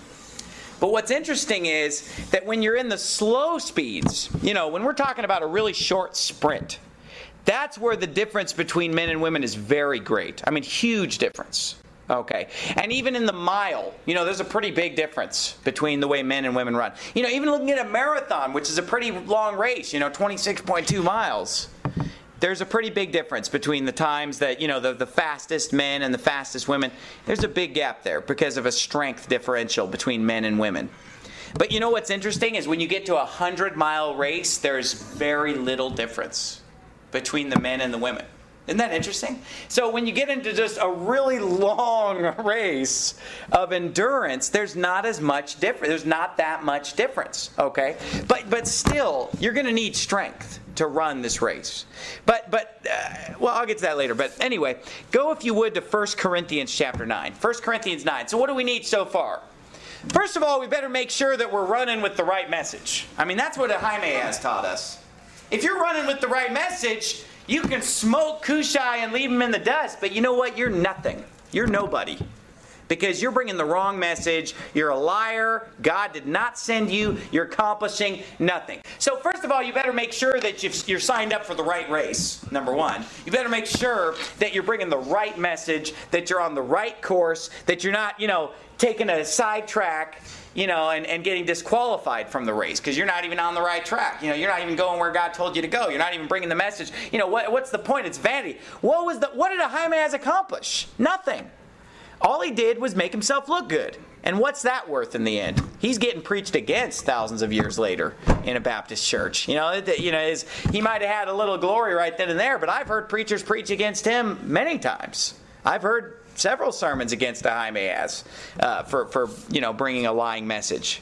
But what's interesting is that when you're in the slow speeds, you know, when we're talking about a really short sprint, that's where the difference between men and women is very great. I mean, huge difference. Okay. And even in the mile, you know, there's a pretty big difference between the way men and women run. You know, even looking at a marathon, which is a pretty long race, you know, twenty-six point two miles. There's a pretty big difference between the times that, you know, the, the fastest men and the fastest women. There's a big gap there because of a strength differential between men and women. But you know what's interesting is when you get to a hundred-mile race, there's very little difference between the men and the women. Isn't that interesting? So when you get into just a really long race of endurance, there's not as much difference. There's not that much difference, okay? But but still, you're going to need strength to run this race. But, but uh, well, I'll get to that later. But anyway, go if you would to First Corinthians chapter nine. First Corinthians nine. So what do we need so far? First of all, we better make sure that we're running with the right message. I mean, that's what Jaime has taught us. If you're running with the right message, you can smoke Cushai and leave him in the dust, but you know what? You're nothing. You're nobody. Because you're bringing the wrong message. You're a liar. God did not send you. You're accomplishing nothing. So first of all, you better make sure that you've, you're signed up for the right race, number one. You better make sure that you're bringing the right message, that you're on the right course, that you're not, you know, taking a sidetrack, you know, and, and getting disqualified from the race because you're not even on the right track. You know, you're not even going where God told you to go. You're not even bringing the message. You know, what, what's the point? It's vanity. What was the? What did Jaime accomplish? Nothing. All he did was make himself look good. And what's that worth in the end? He's getting preached against thousands of years later in a Baptist church. You know, it, you know, is he might have had a little glory right then and there, but I've heard preachers preach against him many times. I've heard several sermons against Jaime as uh, for for you know bringing a lying message.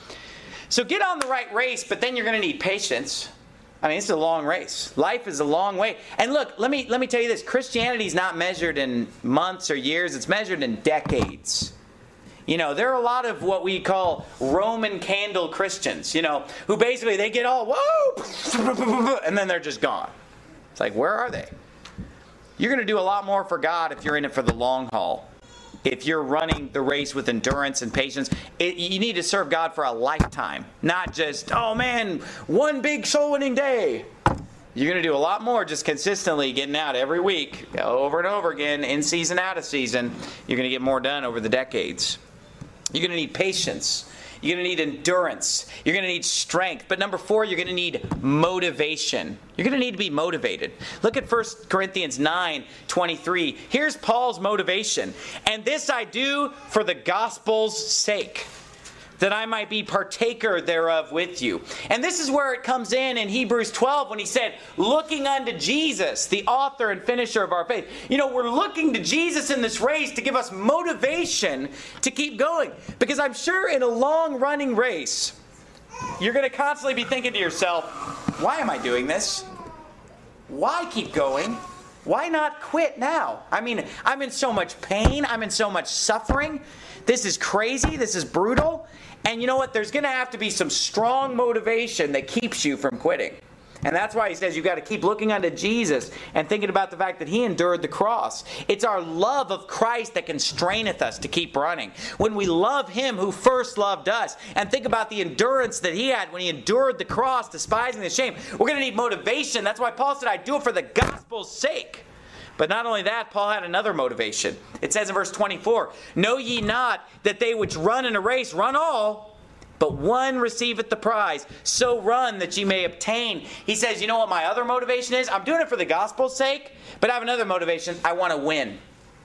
So get on the right race, but then you're going to need patience. I mean, it's a long race. Life is a long way. And look, let me let me tell you this: Christianity is not measured in months or years; it's measured in decades. You know, there are a lot of what we call Roman candle Christians. You know, who basically they get all whoa, and then they're just gone. It's like, where are they? You're going to do a lot more for God if you're in it for the long haul. If you're running the race with endurance and patience, it, you need to serve God for a lifetime. Not just, oh man, one big soul winning day. You're going to do a lot more just consistently getting out every week, over and over again, in season, out of season. You're going to get more done over the decades. You're going to need patience. You're going to need endurance. You're going to need strength. But number four, you're going to need motivation. You're going to need to be motivated. Look at First Corinthians nine twenty-three. Here's Paul's motivation. And this I do for the gospel's sake, that I might be partaker thereof with you. And this is where it comes in in Hebrews twelve when he said, looking unto Jesus, the author and finisher of our faith. You know, we're looking to Jesus in this race to give us motivation to keep going. Because I'm sure in a long running race, you're going to constantly be thinking to yourself, why am I doing this? Why keep going? Why not quit now? I mean, I'm in so much pain. I'm in so much suffering. This is crazy. This is brutal. And you know what? There's going to have to be some strong motivation that keeps you from quitting. And that's why he says you've got to keep looking unto Jesus and thinking about the fact that he endured the cross. It's our love of Christ that constraineth us to keep running. When we love him who first loved us, and think about the endurance that he had when he endured the cross, despising the shame, we're going to need motivation. That's why Paul said, I do it for the gospel's sake. But not only that, Paul had another motivation. It says in verse twenty-four, know ye not that they which run in a race run all, but one receiveth the prize. So run that ye may obtain. He says, you know what my other motivation is? I'm doing it for the gospel's sake, but I have another motivation. I want to win.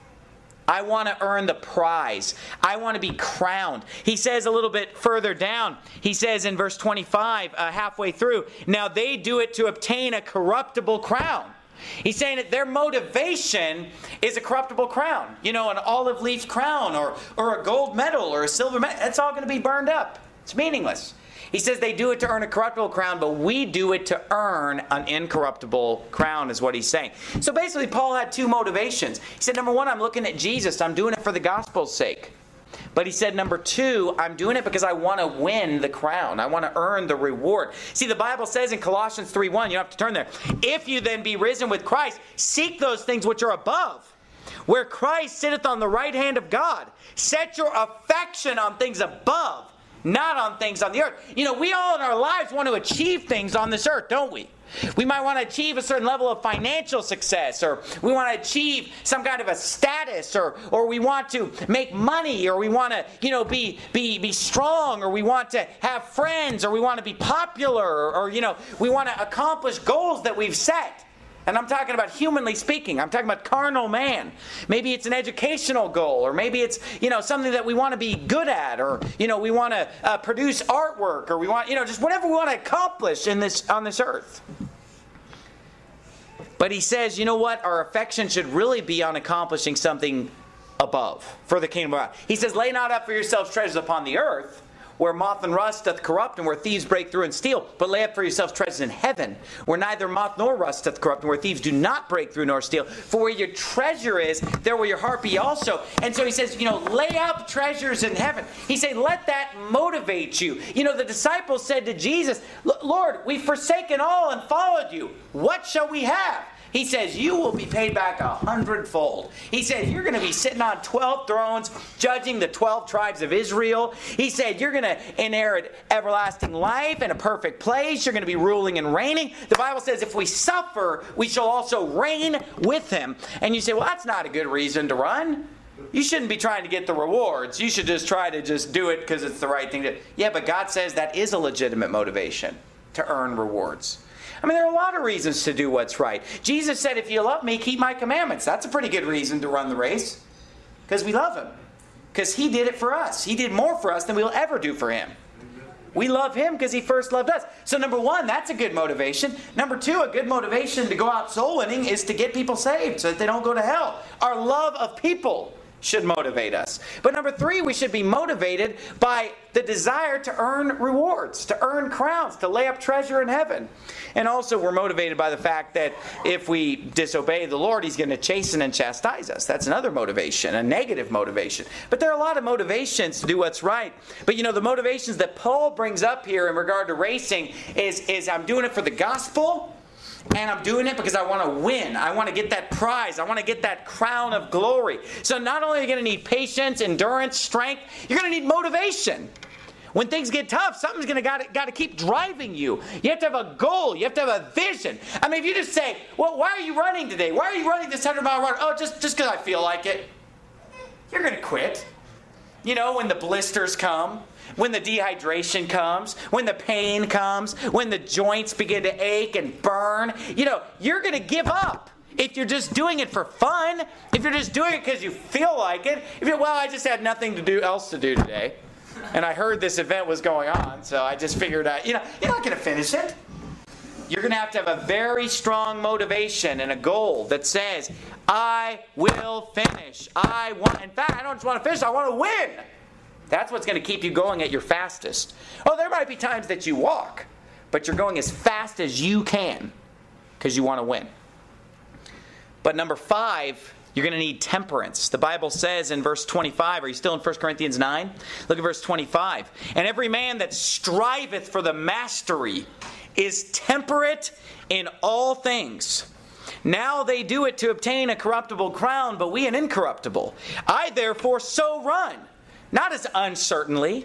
I want to earn the prize. I want to be crowned. He says a little bit further down, he says in verse twenty-five, uh, halfway through, now they do it to obtain a corruptible crown. He's saying that their motivation is a corruptible crown. You know, an olive leaf crown or, or a gold medal or a silver medal. That's all going to be burned up. It's meaningless. He says they do it to earn a corruptible crown, but we do it to earn an incorruptible crown is what he's saying. So basically, Paul had two motivations. He said, number one, I'm looking at Jesus. I'm doing it for the gospel's sake. But he said, number two, I'm doing it because I want to win the crown. I want to earn the reward. See, the Bible says in Colossians three one, you don't have to turn there. If you then be risen with Christ, seek those things which are above, where Christ sitteth on the right hand of God. Set your affection on things above, not on things on the earth. You know, we all in our lives want to achieve things on this earth, don't we? We might want to achieve a certain level of financial success, or we want to achieve some kind of a status, or or we want to make money, or we want to, you know, be be be strong, or we want to have friends, or we want to be popular, or, or you know, we want to accomplish goals that we've set. And I'm talking about humanly speaking. I'm talking about carnal man. Maybe it's an educational goal, or maybe it's, you know, something that we want to be good at, or, you know, we want to uh, produce artwork, or we want, you know, just whatever we want to accomplish in this on this earth. But he says, you know what? Our affection should really be on accomplishing something above for the kingdom of God. He says, lay not up for yourselves treasures upon the earth, where moth and rust doth corrupt, and where thieves break through and steal. But lay up for yourselves treasures in heaven, where neither moth nor rust doth corrupt, and where thieves do not break through nor steal. For where your treasure is, there will your heart be also. And so he says, you know, lay up treasures in heaven. He said, let that motivate you. You know, the disciples said to Jesus, Lord, we've forsaken all and followed you. What shall we have? He says, you will be paid back a hundredfold. He said, you're going to be sitting on twelve thrones, judging the twelve tribes of Israel. He said, you're going to inherit everlasting life in a perfect place. You're going to be ruling and reigning. The Bible says, if we suffer, we shall also reign with him. And you say, well, that's not a good reason to run. You shouldn't be trying to get the rewards. You should just try to just do it because it's the right thing to do. Yeah, but God says that is a legitimate motivation to earn rewards. I mean, there are a lot of reasons to do what's right. Jesus said, if you love me, keep my commandments. That's a pretty good reason to run the race. Because we love him. Because he did it for us. He did more for us than we'll ever do for him. We love him because he first loved us. So number one, that's a good motivation. Number two, a good motivation to go out soul winning is to get people saved so that they don't go to hell. Our love of people should motivate us. But number three, we should be motivated by the desire to earn rewards, to earn crowns, to lay up treasure in heaven. And also we're motivated by the fact that if we disobey the Lord, he's going to chasten and chastise us. That's another motivation, a negative motivation. But there are a lot of motivations to do what's right. But you know, the motivations that Paul brings up here in regard to racing is, is I'm doing it for the gospel. And I'm doing it because I want to win. I want to get that prize. I want to get that crown of glory. So not only are you going to need patience, endurance, strength, you're going to need motivation. When things get tough, something's going to got got to keep driving you. You have to have a goal. You have to have a vision. I mean, if you just say, well, why are you running today? Why are you running this hundred-mile run? Oh, just just because I feel like it. You're going to quit. You know, when the blisters come, when the dehydration comes, when the pain comes, when the joints begin to ache and burn, you know, you're going to give up. If you're just doing it for fun, if you're just doing it because you feel like it, if you're, well, I just had nothing to do else to do today, and I heard this event was going on, so I just figured out, you know, you're not going to finish it. You're going to have to have a very strong motivation and a goal that says, I will finish. I want, in fact, I don't just want to finish, I want to win. That's what's going to keep you going at your fastest. Oh, there might be times that you walk, but you're going as fast as you can because you want to win. But number five, you're going to need temperance. The Bible says in verse twenty-five, are you still in First Corinthians nine? Look at verse twenty-five. And every man that striveth for the mastery is temperate in all things. Now they do it to obtain a corruptible crown, but we an incorruptible. I therefore so run, not as uncertainly.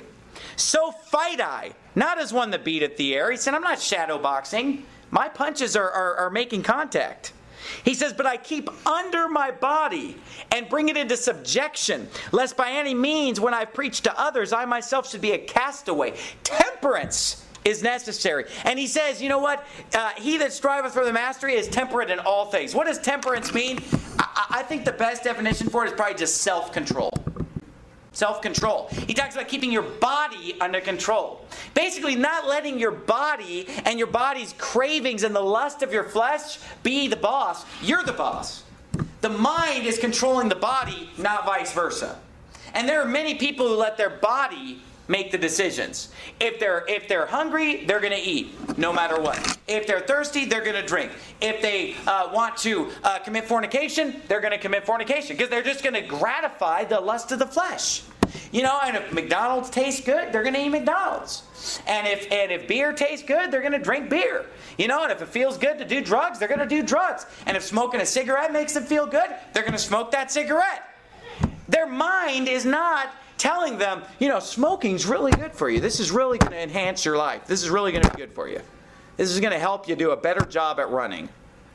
So fight I, not as one that beateth the air. He said, I'm not shadow boxing. My punches are, are, are making contact. He says, but I keep under my body and bring it into subjection, lest by any means when I preach to others, I myself should be a castaway. Temperance is necessary. And he says, you know what? Uh, he that striveth for the mastery is temperate in all things. What does temperance mean? I, I think the best definition for it is probably just self-control. Self-control. He talks about keeping your body under control. Basically, not letting your body and your body's cravings and the lust of your flesh be the boss. You're the boss. The mind is controlling the body, not vice versa. And there are many people who let their body make the decisions. If they're if they're hungry, they're going to eat, no matter what. If they're thirsty, they're going to drink. If they uh, want to uh, commit fornication, they're going to commit fornication because they're just going to gratify the lust of the flesh. You know, and if McDonald's tastes good, they're going to eat McDonald's. And if and if beer tastes good, they're going to drink beer. You know, and if it feels good to do drugs, they're going to do drugs. And if smoking a cigarette makes them feel good, they're going to smoke that cigarette. Their mind is not telling them, you know, smoking's really good for you. This is really going to enhance your life. This is really going to be good for you. This is going to help you do a better job at running.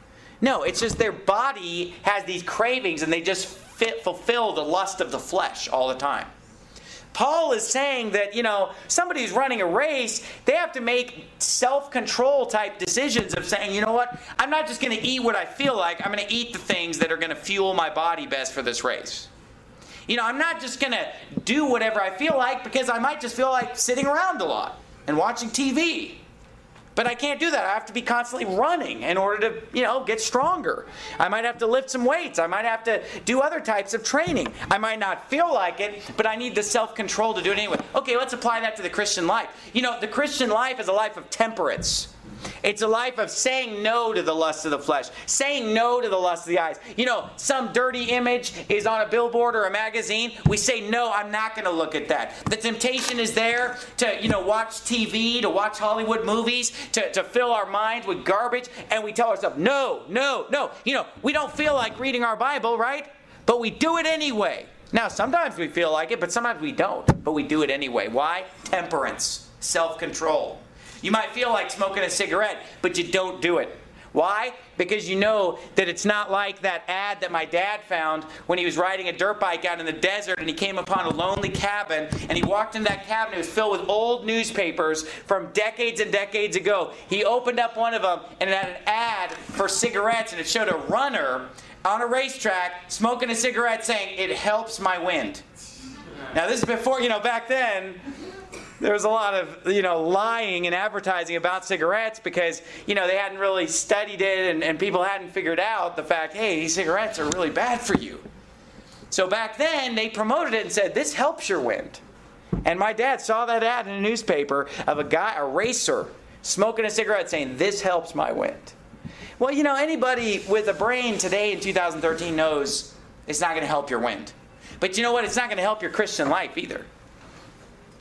No, it's just their body has these cravings and they just fit, fulfill the lust of the flesh all the time. Paul is saying that, you know, somebody who's running a race, they have to make self-control type decisions of saying, you know what, I'm not just going to eat what I feel like. I'm going to eat the things that are going to fuel my body best for this race. You know, I'm not just going to do whatever I feel like because I might just feel like sitting around a lot and watching T V. But I can't do that. I have to be constantly running in order to, you know, get stronger. I might have to lift some weights. I might have to do other types of training. I might not feel like it, but I need the self-control to do it anyway. Okay, let's apply that to the Christian life. You know, the Christian life is a life of temperance. It's a life of saying no to the lust of the flesh, saying no to the lust of the eyes. You know, some dirty image is on a billboard or a magazine. We say, no, I'm not going to look at that. The temptation is there to, you know, watch T V, to watch Hollywood movies, to, to fill our minds with garbage. And we tell ourselves, no, no, no. You know, we don't feel like reading our Bible, right? But we do it anyway. Now, sometimes we feel like it, but sometimes we don't. But we do it anyway. Why? Temperance, self-control. You might feel like smoking a cigarette, but you don't do it. Why? Because you know that it's not like that ad that my dad found when he was riding a dirt bike out in the desert and he came upon a lonely cabin and he walked into that cabin. It was filled with old newspapers from decades and decades ago. He opened up one of them and it had an ad for cigarettes and it showed a runner on a racetrack smoking a cigarette saying, it helps my wind. Now this is before, you know, back then, there was a lot of, you know, lying and advertising about cigarettes because, you know, they hadn't really studied it and, and people hadn't figured out the fact, hey, these cigarettes are really bad for you. So back then, they promoted it and said, this helps your wind. And my dad saw that ad in a newspaper of a guy, a racer, smoking a cigarette saying, this helps my wind. Well, you know, anybody with a brain today in two thousand thirteen knows it's not going to help your wind. But you know what? It's not going to help your Christian life either.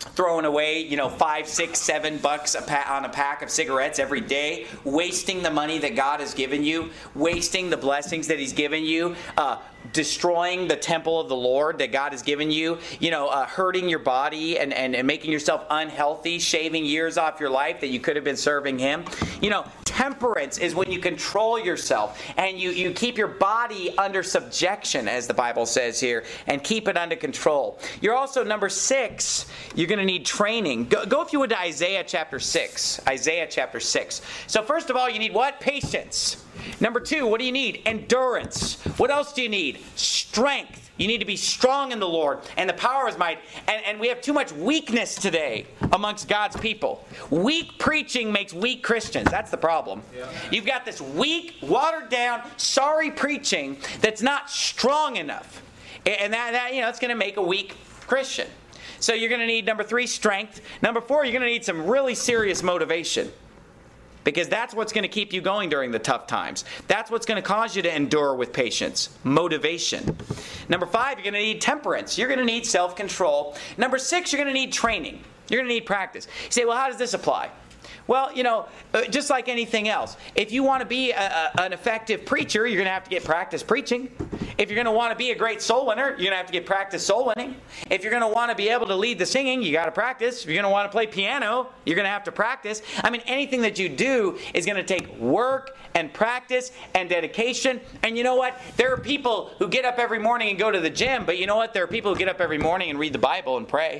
throwing away, you know, five, six, seven bucks a pa- on a pack of cigarettes every day, wasting the money that God has given you, wasting the blessings that He's given you, uh, destroying the temple of the Lord that God has given you, you know, uh, hurting your body and, and, and making yourself unhealthy, shaving years off your life that you could have been serving Him. You know, temperance is when you control yourself and you, you keep your body under subjection, as the Bible says here, and keep it under control. You're also, number six, you're going to need training. Go, go if you would to Isaiah chapter six. Isaiah chapter six. So first of all, you need what? Patience. Number two, what do you need? Endurance. What else do you need? Strength. You need to be strong in the Lord and the power of His might. And, and we have too much weakness today amongst God's people. Weak preaching makes weak Christians. That's the problem. Yeah. You've got this weak, watered down, sorry preaching that's not strong enough. And that, that you know, it's going to make a weak Christian. So you're going to need, number three, strength. Number four, you're going to need some really serious motivation. Because that's what's going to keep you going during the tough times. That's what's going to cause you to endure with patience. Motivation. Number five, you're going to need temperance. You're going to need self-control. Number six, you're going to need training. You're going to need practice. You say, well, how does this apply? Well, you know, just like anything else, if you want to be a, a, an effective preacher, you're going to have to get practice preaching. If you're going to want to be a great soul winner, you're going to have to get practice soul winning. If you're going to want to be able to lead the singing, you got to practice. If you're going to want to play piano, you're going to have to practice. I mean, anything that you do is going to take work and practice and dedication. And you know what? There are people who get up every morning and go to the gym, but you know what? There are people who get up every morning and read the Bible and pray.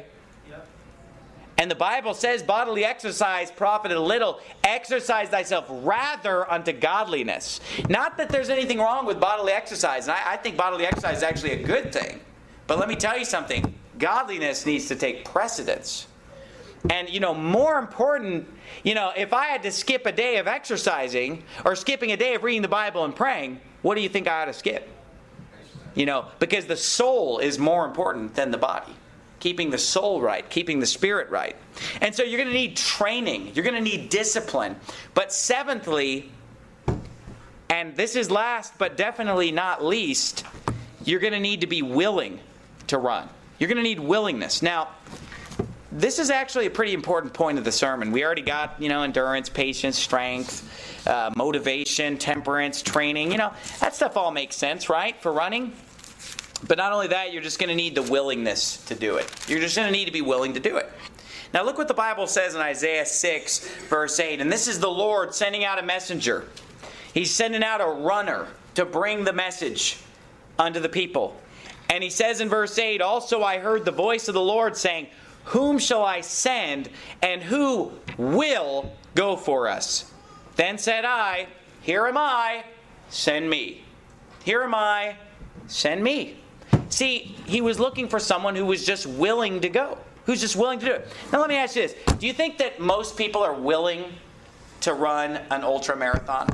And the Bible says bodily exercise profited a little. Exercise thyself rather unto godliness. Not that there's anything wrong with bodily exercise. And I, I think bodily exercise is actually a good thing. But let me tell you something. Godliness needs to take precedence. And, you know, more important, you know, if I had to skip a day of exercising or skipping a day of reading the Bible and praying, what do you think I ought to skip? You know, because the soul is more important than the body. Keeping the soul right, keeping the spirit right. And so you're going to need training. You're going to need discipline. But seventhly, and this is last but definitely not least, you're going to need to be willing to run. You're going to need willingness. Now, this is actually a pretty important point of the sermon. We already got, you know, endurance, patience, strength, uh, motivation, temperance, training. You know, that stuff all makes sense, right, for running? But not only that, you're just going to need the willingness to do it. You're just going to need to be willing to do it. Now look what the Bible says in Isaiah six, verse eight. And this is the Lord sending out a messenger. He's sending out a runner to bring the message unto the people. And he says in verse eight, also I heard the voice of the Lord saying, whom shall I send, and who will go for us? Then said I, here am I, send me. Here am I, send me. See, he was looking for someone who was just willing to go. Who's just willing to do it. Now let me ask you this. Do you think that most people are willing to run an ultra marathon?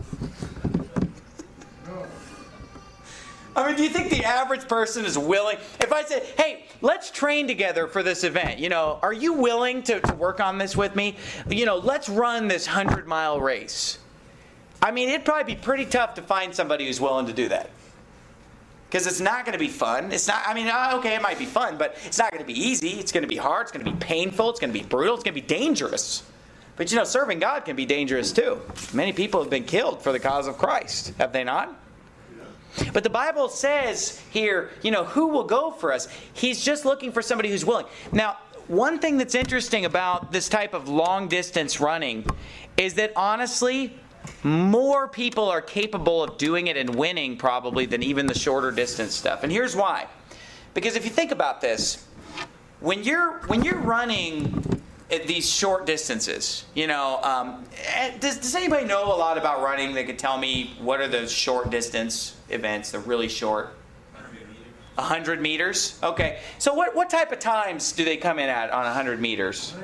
No. I mean, do you think the average person is willing? If I said, hey, let's train together for this event. You know, are you willing to, to work on this with me? You know, let's run this hundred mile race. I mean, it'd probably be pretty tough to find somebody who's willing to do that. Because it's not going to be fun. It's not, I mean, okay, it might be fun, but it's not going to be easy. It's going to be hard. It's going to be painful. It's going to be brutal. It's going to be dangerous. But you know, serving God can be dangerous too. Many people have been killed for the cause of Christ. Have they not? But the Bible says here, you know, who will go for us? He's just looking for somebody who's willing. Now, one thing that's interesting about this type of long distance running is that honestly, more people are capable of doing it and winning probably than even the shorter distance stuff. And here's why. Because if you think about this, when you're when you're running at these short distances, you know, um, does, does anybody know a lot about running? They could tell me what are those short distance events, the really short? one hundred meters? Okay. So what, what type of times do they come in at on one hundred meters?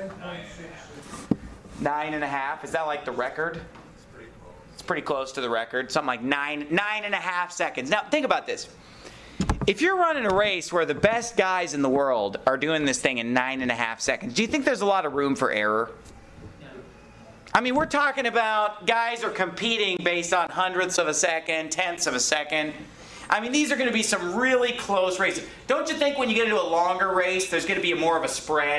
Nine and a half? Is that like the record? Pretty close to the record, something like nine, nine and a half seconds. Now, think about this. If you're running a race where the best guys in the world are doing this thing in nine and a half seconds, do you think there's a lot of room for error? I mean, we're talking about guys are competing based on hundredths of a second, tenths of a second. I mean, these are going to be some really close races. Don't you think when you get into a longer race, there's going to be more of a spread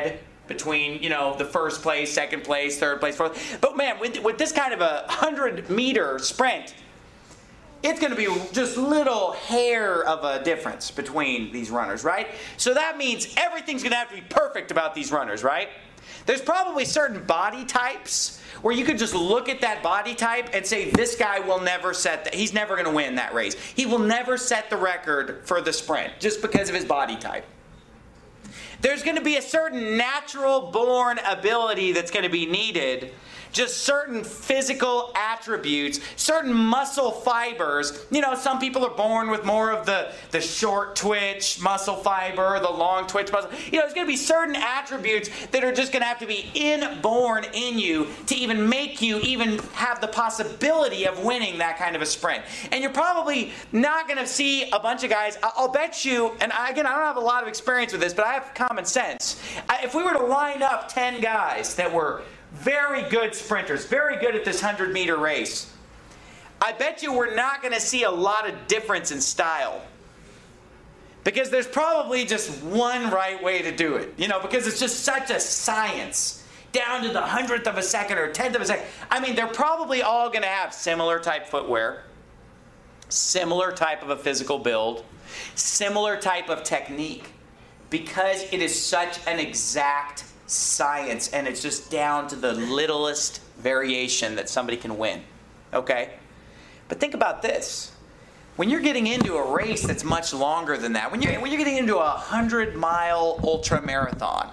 between, you know, the first place, second place, third place, fourth. But man, with, with this kind of a hundred meter sprint, it's going to be just little hair of a difference between these runners, right? So that means everything's going to have to be perfect about these runners, right? There's probably certain body types where you could just look at that body type and say, this guy will never set, the, he's never going to win that race. He will never set the record for the sprint just because of his body type. There's going to be a certain natural born ability that's going to be needed. Just certain physical attributes, certain muscle fibers. You know, some people are born with more of the, the short twitch muscle fiber, the long twitch muscle. You know, there's going to be certain attributes that are just going to have to be inborn in you to even make you even have the possibility of winning that kind of a sprint. And you're probably not going to see a bunch of guys. I'll bet you, and I, again, I don't have a lot of experience with this, but I have common sense. I, if we were to line up ten guys that were very good sprinters, very good at this hundred meter race, I bet you we're not going to see a lot of difference in style. Because there's probably just one right way to do it. You know, because it's just such a science. Down to the hundredth of a second or tenth of a second. I mean, they're probably all going to have similar type footwear, similar type of a physical build, similar type of technique. Because it is such an exact science, and it's just down to the littlest variation that somebody can win. Okay? But think about this. When you're getting into a race that's much longer than that, when you're, when you're getting into a hundred mile ultra marathon,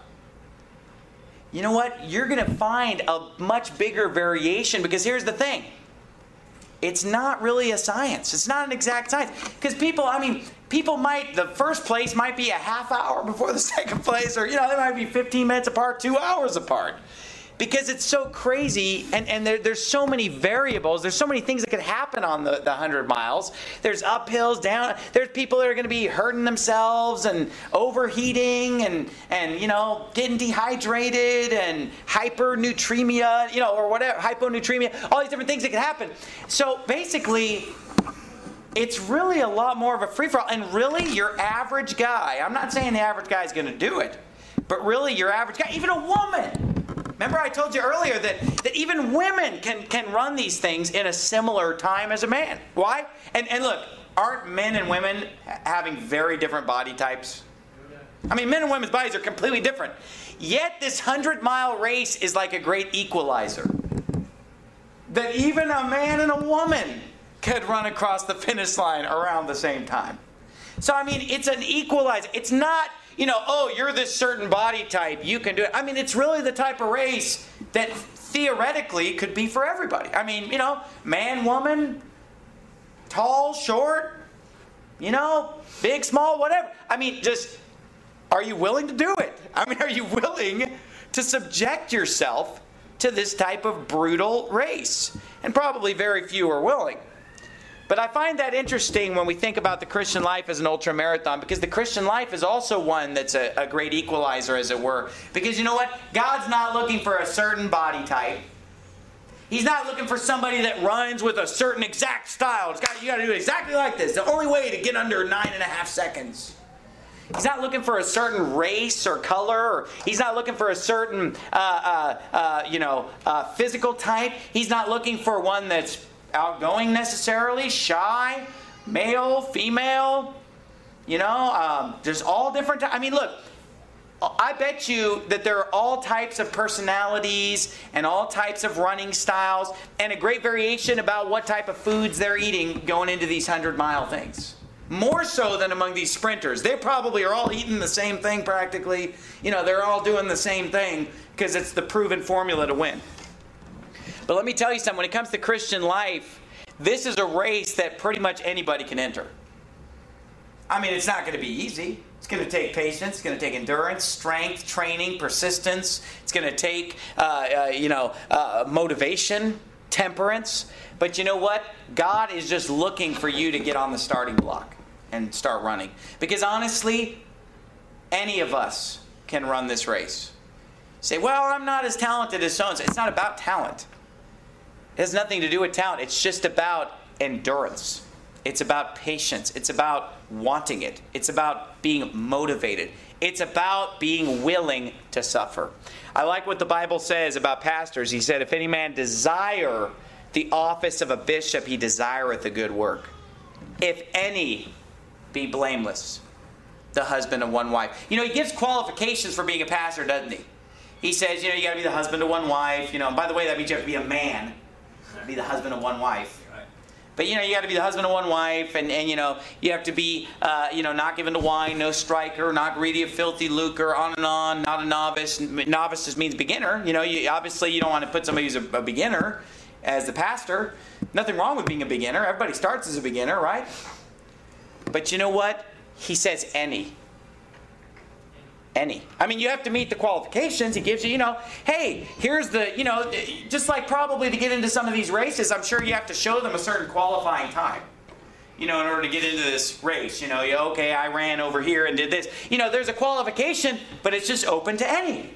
you know what? You're going to find a much bigger variation, because here's the thing. It's not really a science. It's not an exact science. Because people, I mean, people might, the first place might be a half hour before the second place, or, you know, they might be fifteen minutes apart, two hours apart. Because it's so crazy, and, and there, there's so many variables. There's so many things that could happen on the, the hundred miles. There's uphills, down. There's people that are going to be hurting themselves and overheating and, and, you know, getting dehydrated and hypernatremia, you know, or whatever, hyponatremia, all these different things that can happen. So basically, it's really a lot more of a free-for-all. And really, your average guy, I'm not saying the average guy is going to do it, but really your average guy, even a woman. Remember I told you earlier that, that even women can, can run these things in a similar time as a man. Why? And, and look, aren't men and women having very different body types? I mean, men and women's bodies are completely different. Yet this hundred-mile race is like a great equalizer. That even a man and a woman could run across the finish line around the same time. So, I mean, it's an equalizer. It's not, you know, oh, you're this certain body type, you can do it. I mean, it's really the type of race that theoretically could be for everybody. I mean, you know, man, woman, tall, short, you know, big, small, whatever. I mean, just, are you willing to do it? I mean, are you willing to subject yourself to this type of brutal race? And probably very few are willing. But I find that interesting when we think about the Christian life as an ultramarathon, because the Christian life is also one that's a, a great equalizer, as it were. Because you know what? God's not looking for a certain body type. He's not looking for somebody that runs with a certain exact style. It's got, you got to do it exactly like this. The only way to get under nine and a half seconds. He's not looking for a certain race or color. Or he's not looking for a certain, uh, uh, uh, you know, uh, physical type. He's not looking for one that's outgoing necessarily, shy, male, female, you know, um, there's all different, I mean, look, I bet you that there are all types of personalities and all types of running styles and a great variation about what type of foods they're eating going into these hundred-mile things. More so than among these sprinters. They probably are all eating the same thing practically. You know, they're all doing the same thing because it's the proven formula to win. But let me tell you something, when it comes to Christian life, this is a race that pretty much anybody can enter. I mean, it's not going to be easy. It's going to take patience. It's going to take endurance, strength, training, persistence. It's going to take, uh, uh, you know, uh, motivation, temperance. But you know what? God is just looking for you to get on the starting block and start running. Because honestly, any of us can run this race. Say, well, I'm not as talented as so-and-so. It's not about talent. It has nothing to do with talent. It's just about endurance. It's about patience. It's about wanting it. It's about being motivated. It's about being willing to suffer. I like what the Bible says about pastors. He said, if any man desire the office of a bishop, he desireth a good work. If any be blameless, the husband of one wife. You know, he gives qualifications for being a pastor, doesn't he? He says, you know, you got to be the husband of one wife. You know, and by the way, that means you have to be a man. Be the husband of one wife. But, you know, you got to be the husband of one wife, and, and you know, you have to be, uh, you know, not given to wine, no striker, not greedy of filthy lucre, on and on, not a novice. Novice just means beginner. You know, you, obviously you don't want to put somebody who's a, a beginner as the pastor. Nothing wrong with being a beginner. Everybody starts as a beginner, right? But you know what? He says any. Any. I mean, you have to meet the qualifications. He gives you, you know, hey, here's the, you know, just like probably to get into some of these races, I'm sure you have to show them a certain qualifying time. You know, in order to get into this race, you know, you, okay, I ran over here and did this. You know, there's a qualification, but it's just open to any.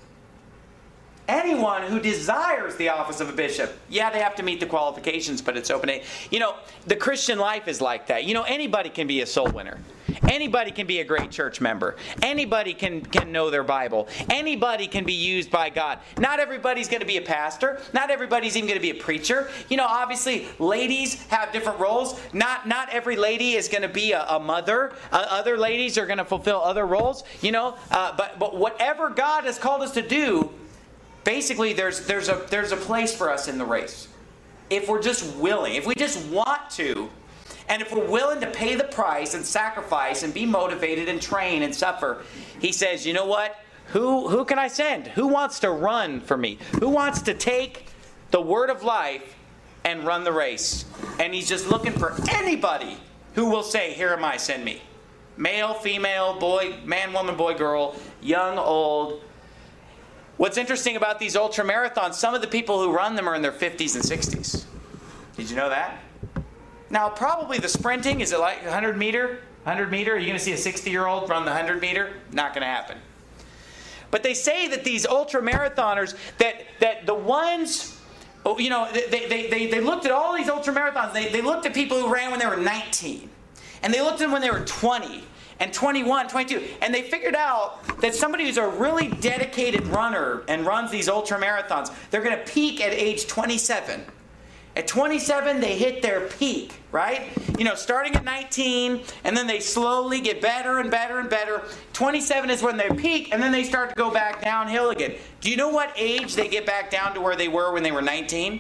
Anyone who desires the office of a bishop. Yeah, they have to meet the qualifications, but it's open to, you know, the Christian life is like that. You know, anybody can be a soul winner. Anybody can be a great church member. Anybody can, can know their Bible. Anybody can be used by God. Not everybody's going to be a pastor. Not everybody's even going to be a preacher. You know, obviously, ladies have different roles. Not not every lady is going to be a, a mother. Uh, other ladies are going to fulfill other roles. You know, uh, but but whatever God has called us to do, basically, there's there's a there's a place for us in the race. If we're just willing, if we just want to. And if we're willing to pay the price and sacrifice and be motivated and train and suffer, he says, you know what? Who, who can I send? Who wants to run for me? Who wants to take the word of life and run the race? And he's just looking for anybody who will say, here am I, send me. Male, female, boy, man, woman, boy, girl, young, old. What's interesting about these ultra marathons, some of the people who run them are in their fifties and sixties. Did you know that? Now, probably the sprinting, is it like one hundred meter? one hundred meter? Are you going to see a sixty-year-old run the one hundred meter? Not going to happen. But they say that these ultra marathoners, that, that the ones, you know, they, they, they, they looked at all these ultra marathons. They, they looked at people who ran when they were nineteen. And they looked at them when they were twenty and twenty-one, twenty-two. And they figured out that somebody who's a really dedicated runner and runs these ultra marathons, they're going to peak at age twenty-seven. At twenty-seven, they hit their peak, right? You know, starting at nineteen, and then they slowly get better and better and better. twenty-seven is when they peak, and then they start to go back downhill again. Do you know what age they get back down to where they were when they were nineteen?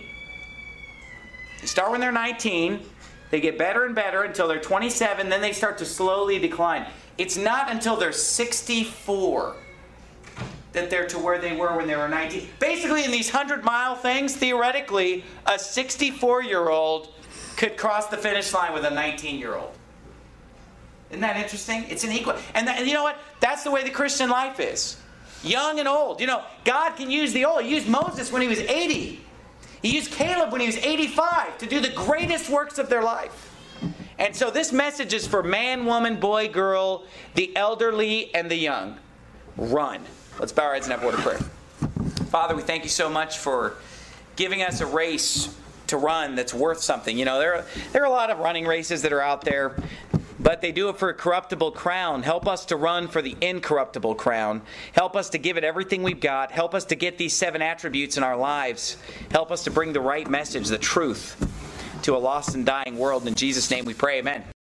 They start when they're nineteen. They get better and better until they're twenty-seven. Then they start to slowly decline. It's not until they're sixty-four that they're to where they were when they were nineteen. Basically, in these hundred-mile things, theoretically, a sixty-four-year-old could cross the finish line with a nineteen-year-old. Isn't that interesting? It's an equal. And, that, and you know what? That's the way the Christian life is. Young and old. You know, God can use the old. He used Moses when he was eighty. He used Caleb when he was eighty-five to do the greatest works of their life. And so this message is for man, woman, boy, girl, the elderly, and the young. Run. Let's bow our heads and have a word of prayer. Father, we thank you so much for giving us a race to run that's worth something. You know, there are, there are a lot of running races that are out there, but they do it for a corruptible crown. Help us to run for the incorruptible crown. Help us to give it everything we've got. Help us to get these seven attributes in our lives. Help us to bring the right message, the truth, to a lost and dying world. In Jesus' name we pray, amen.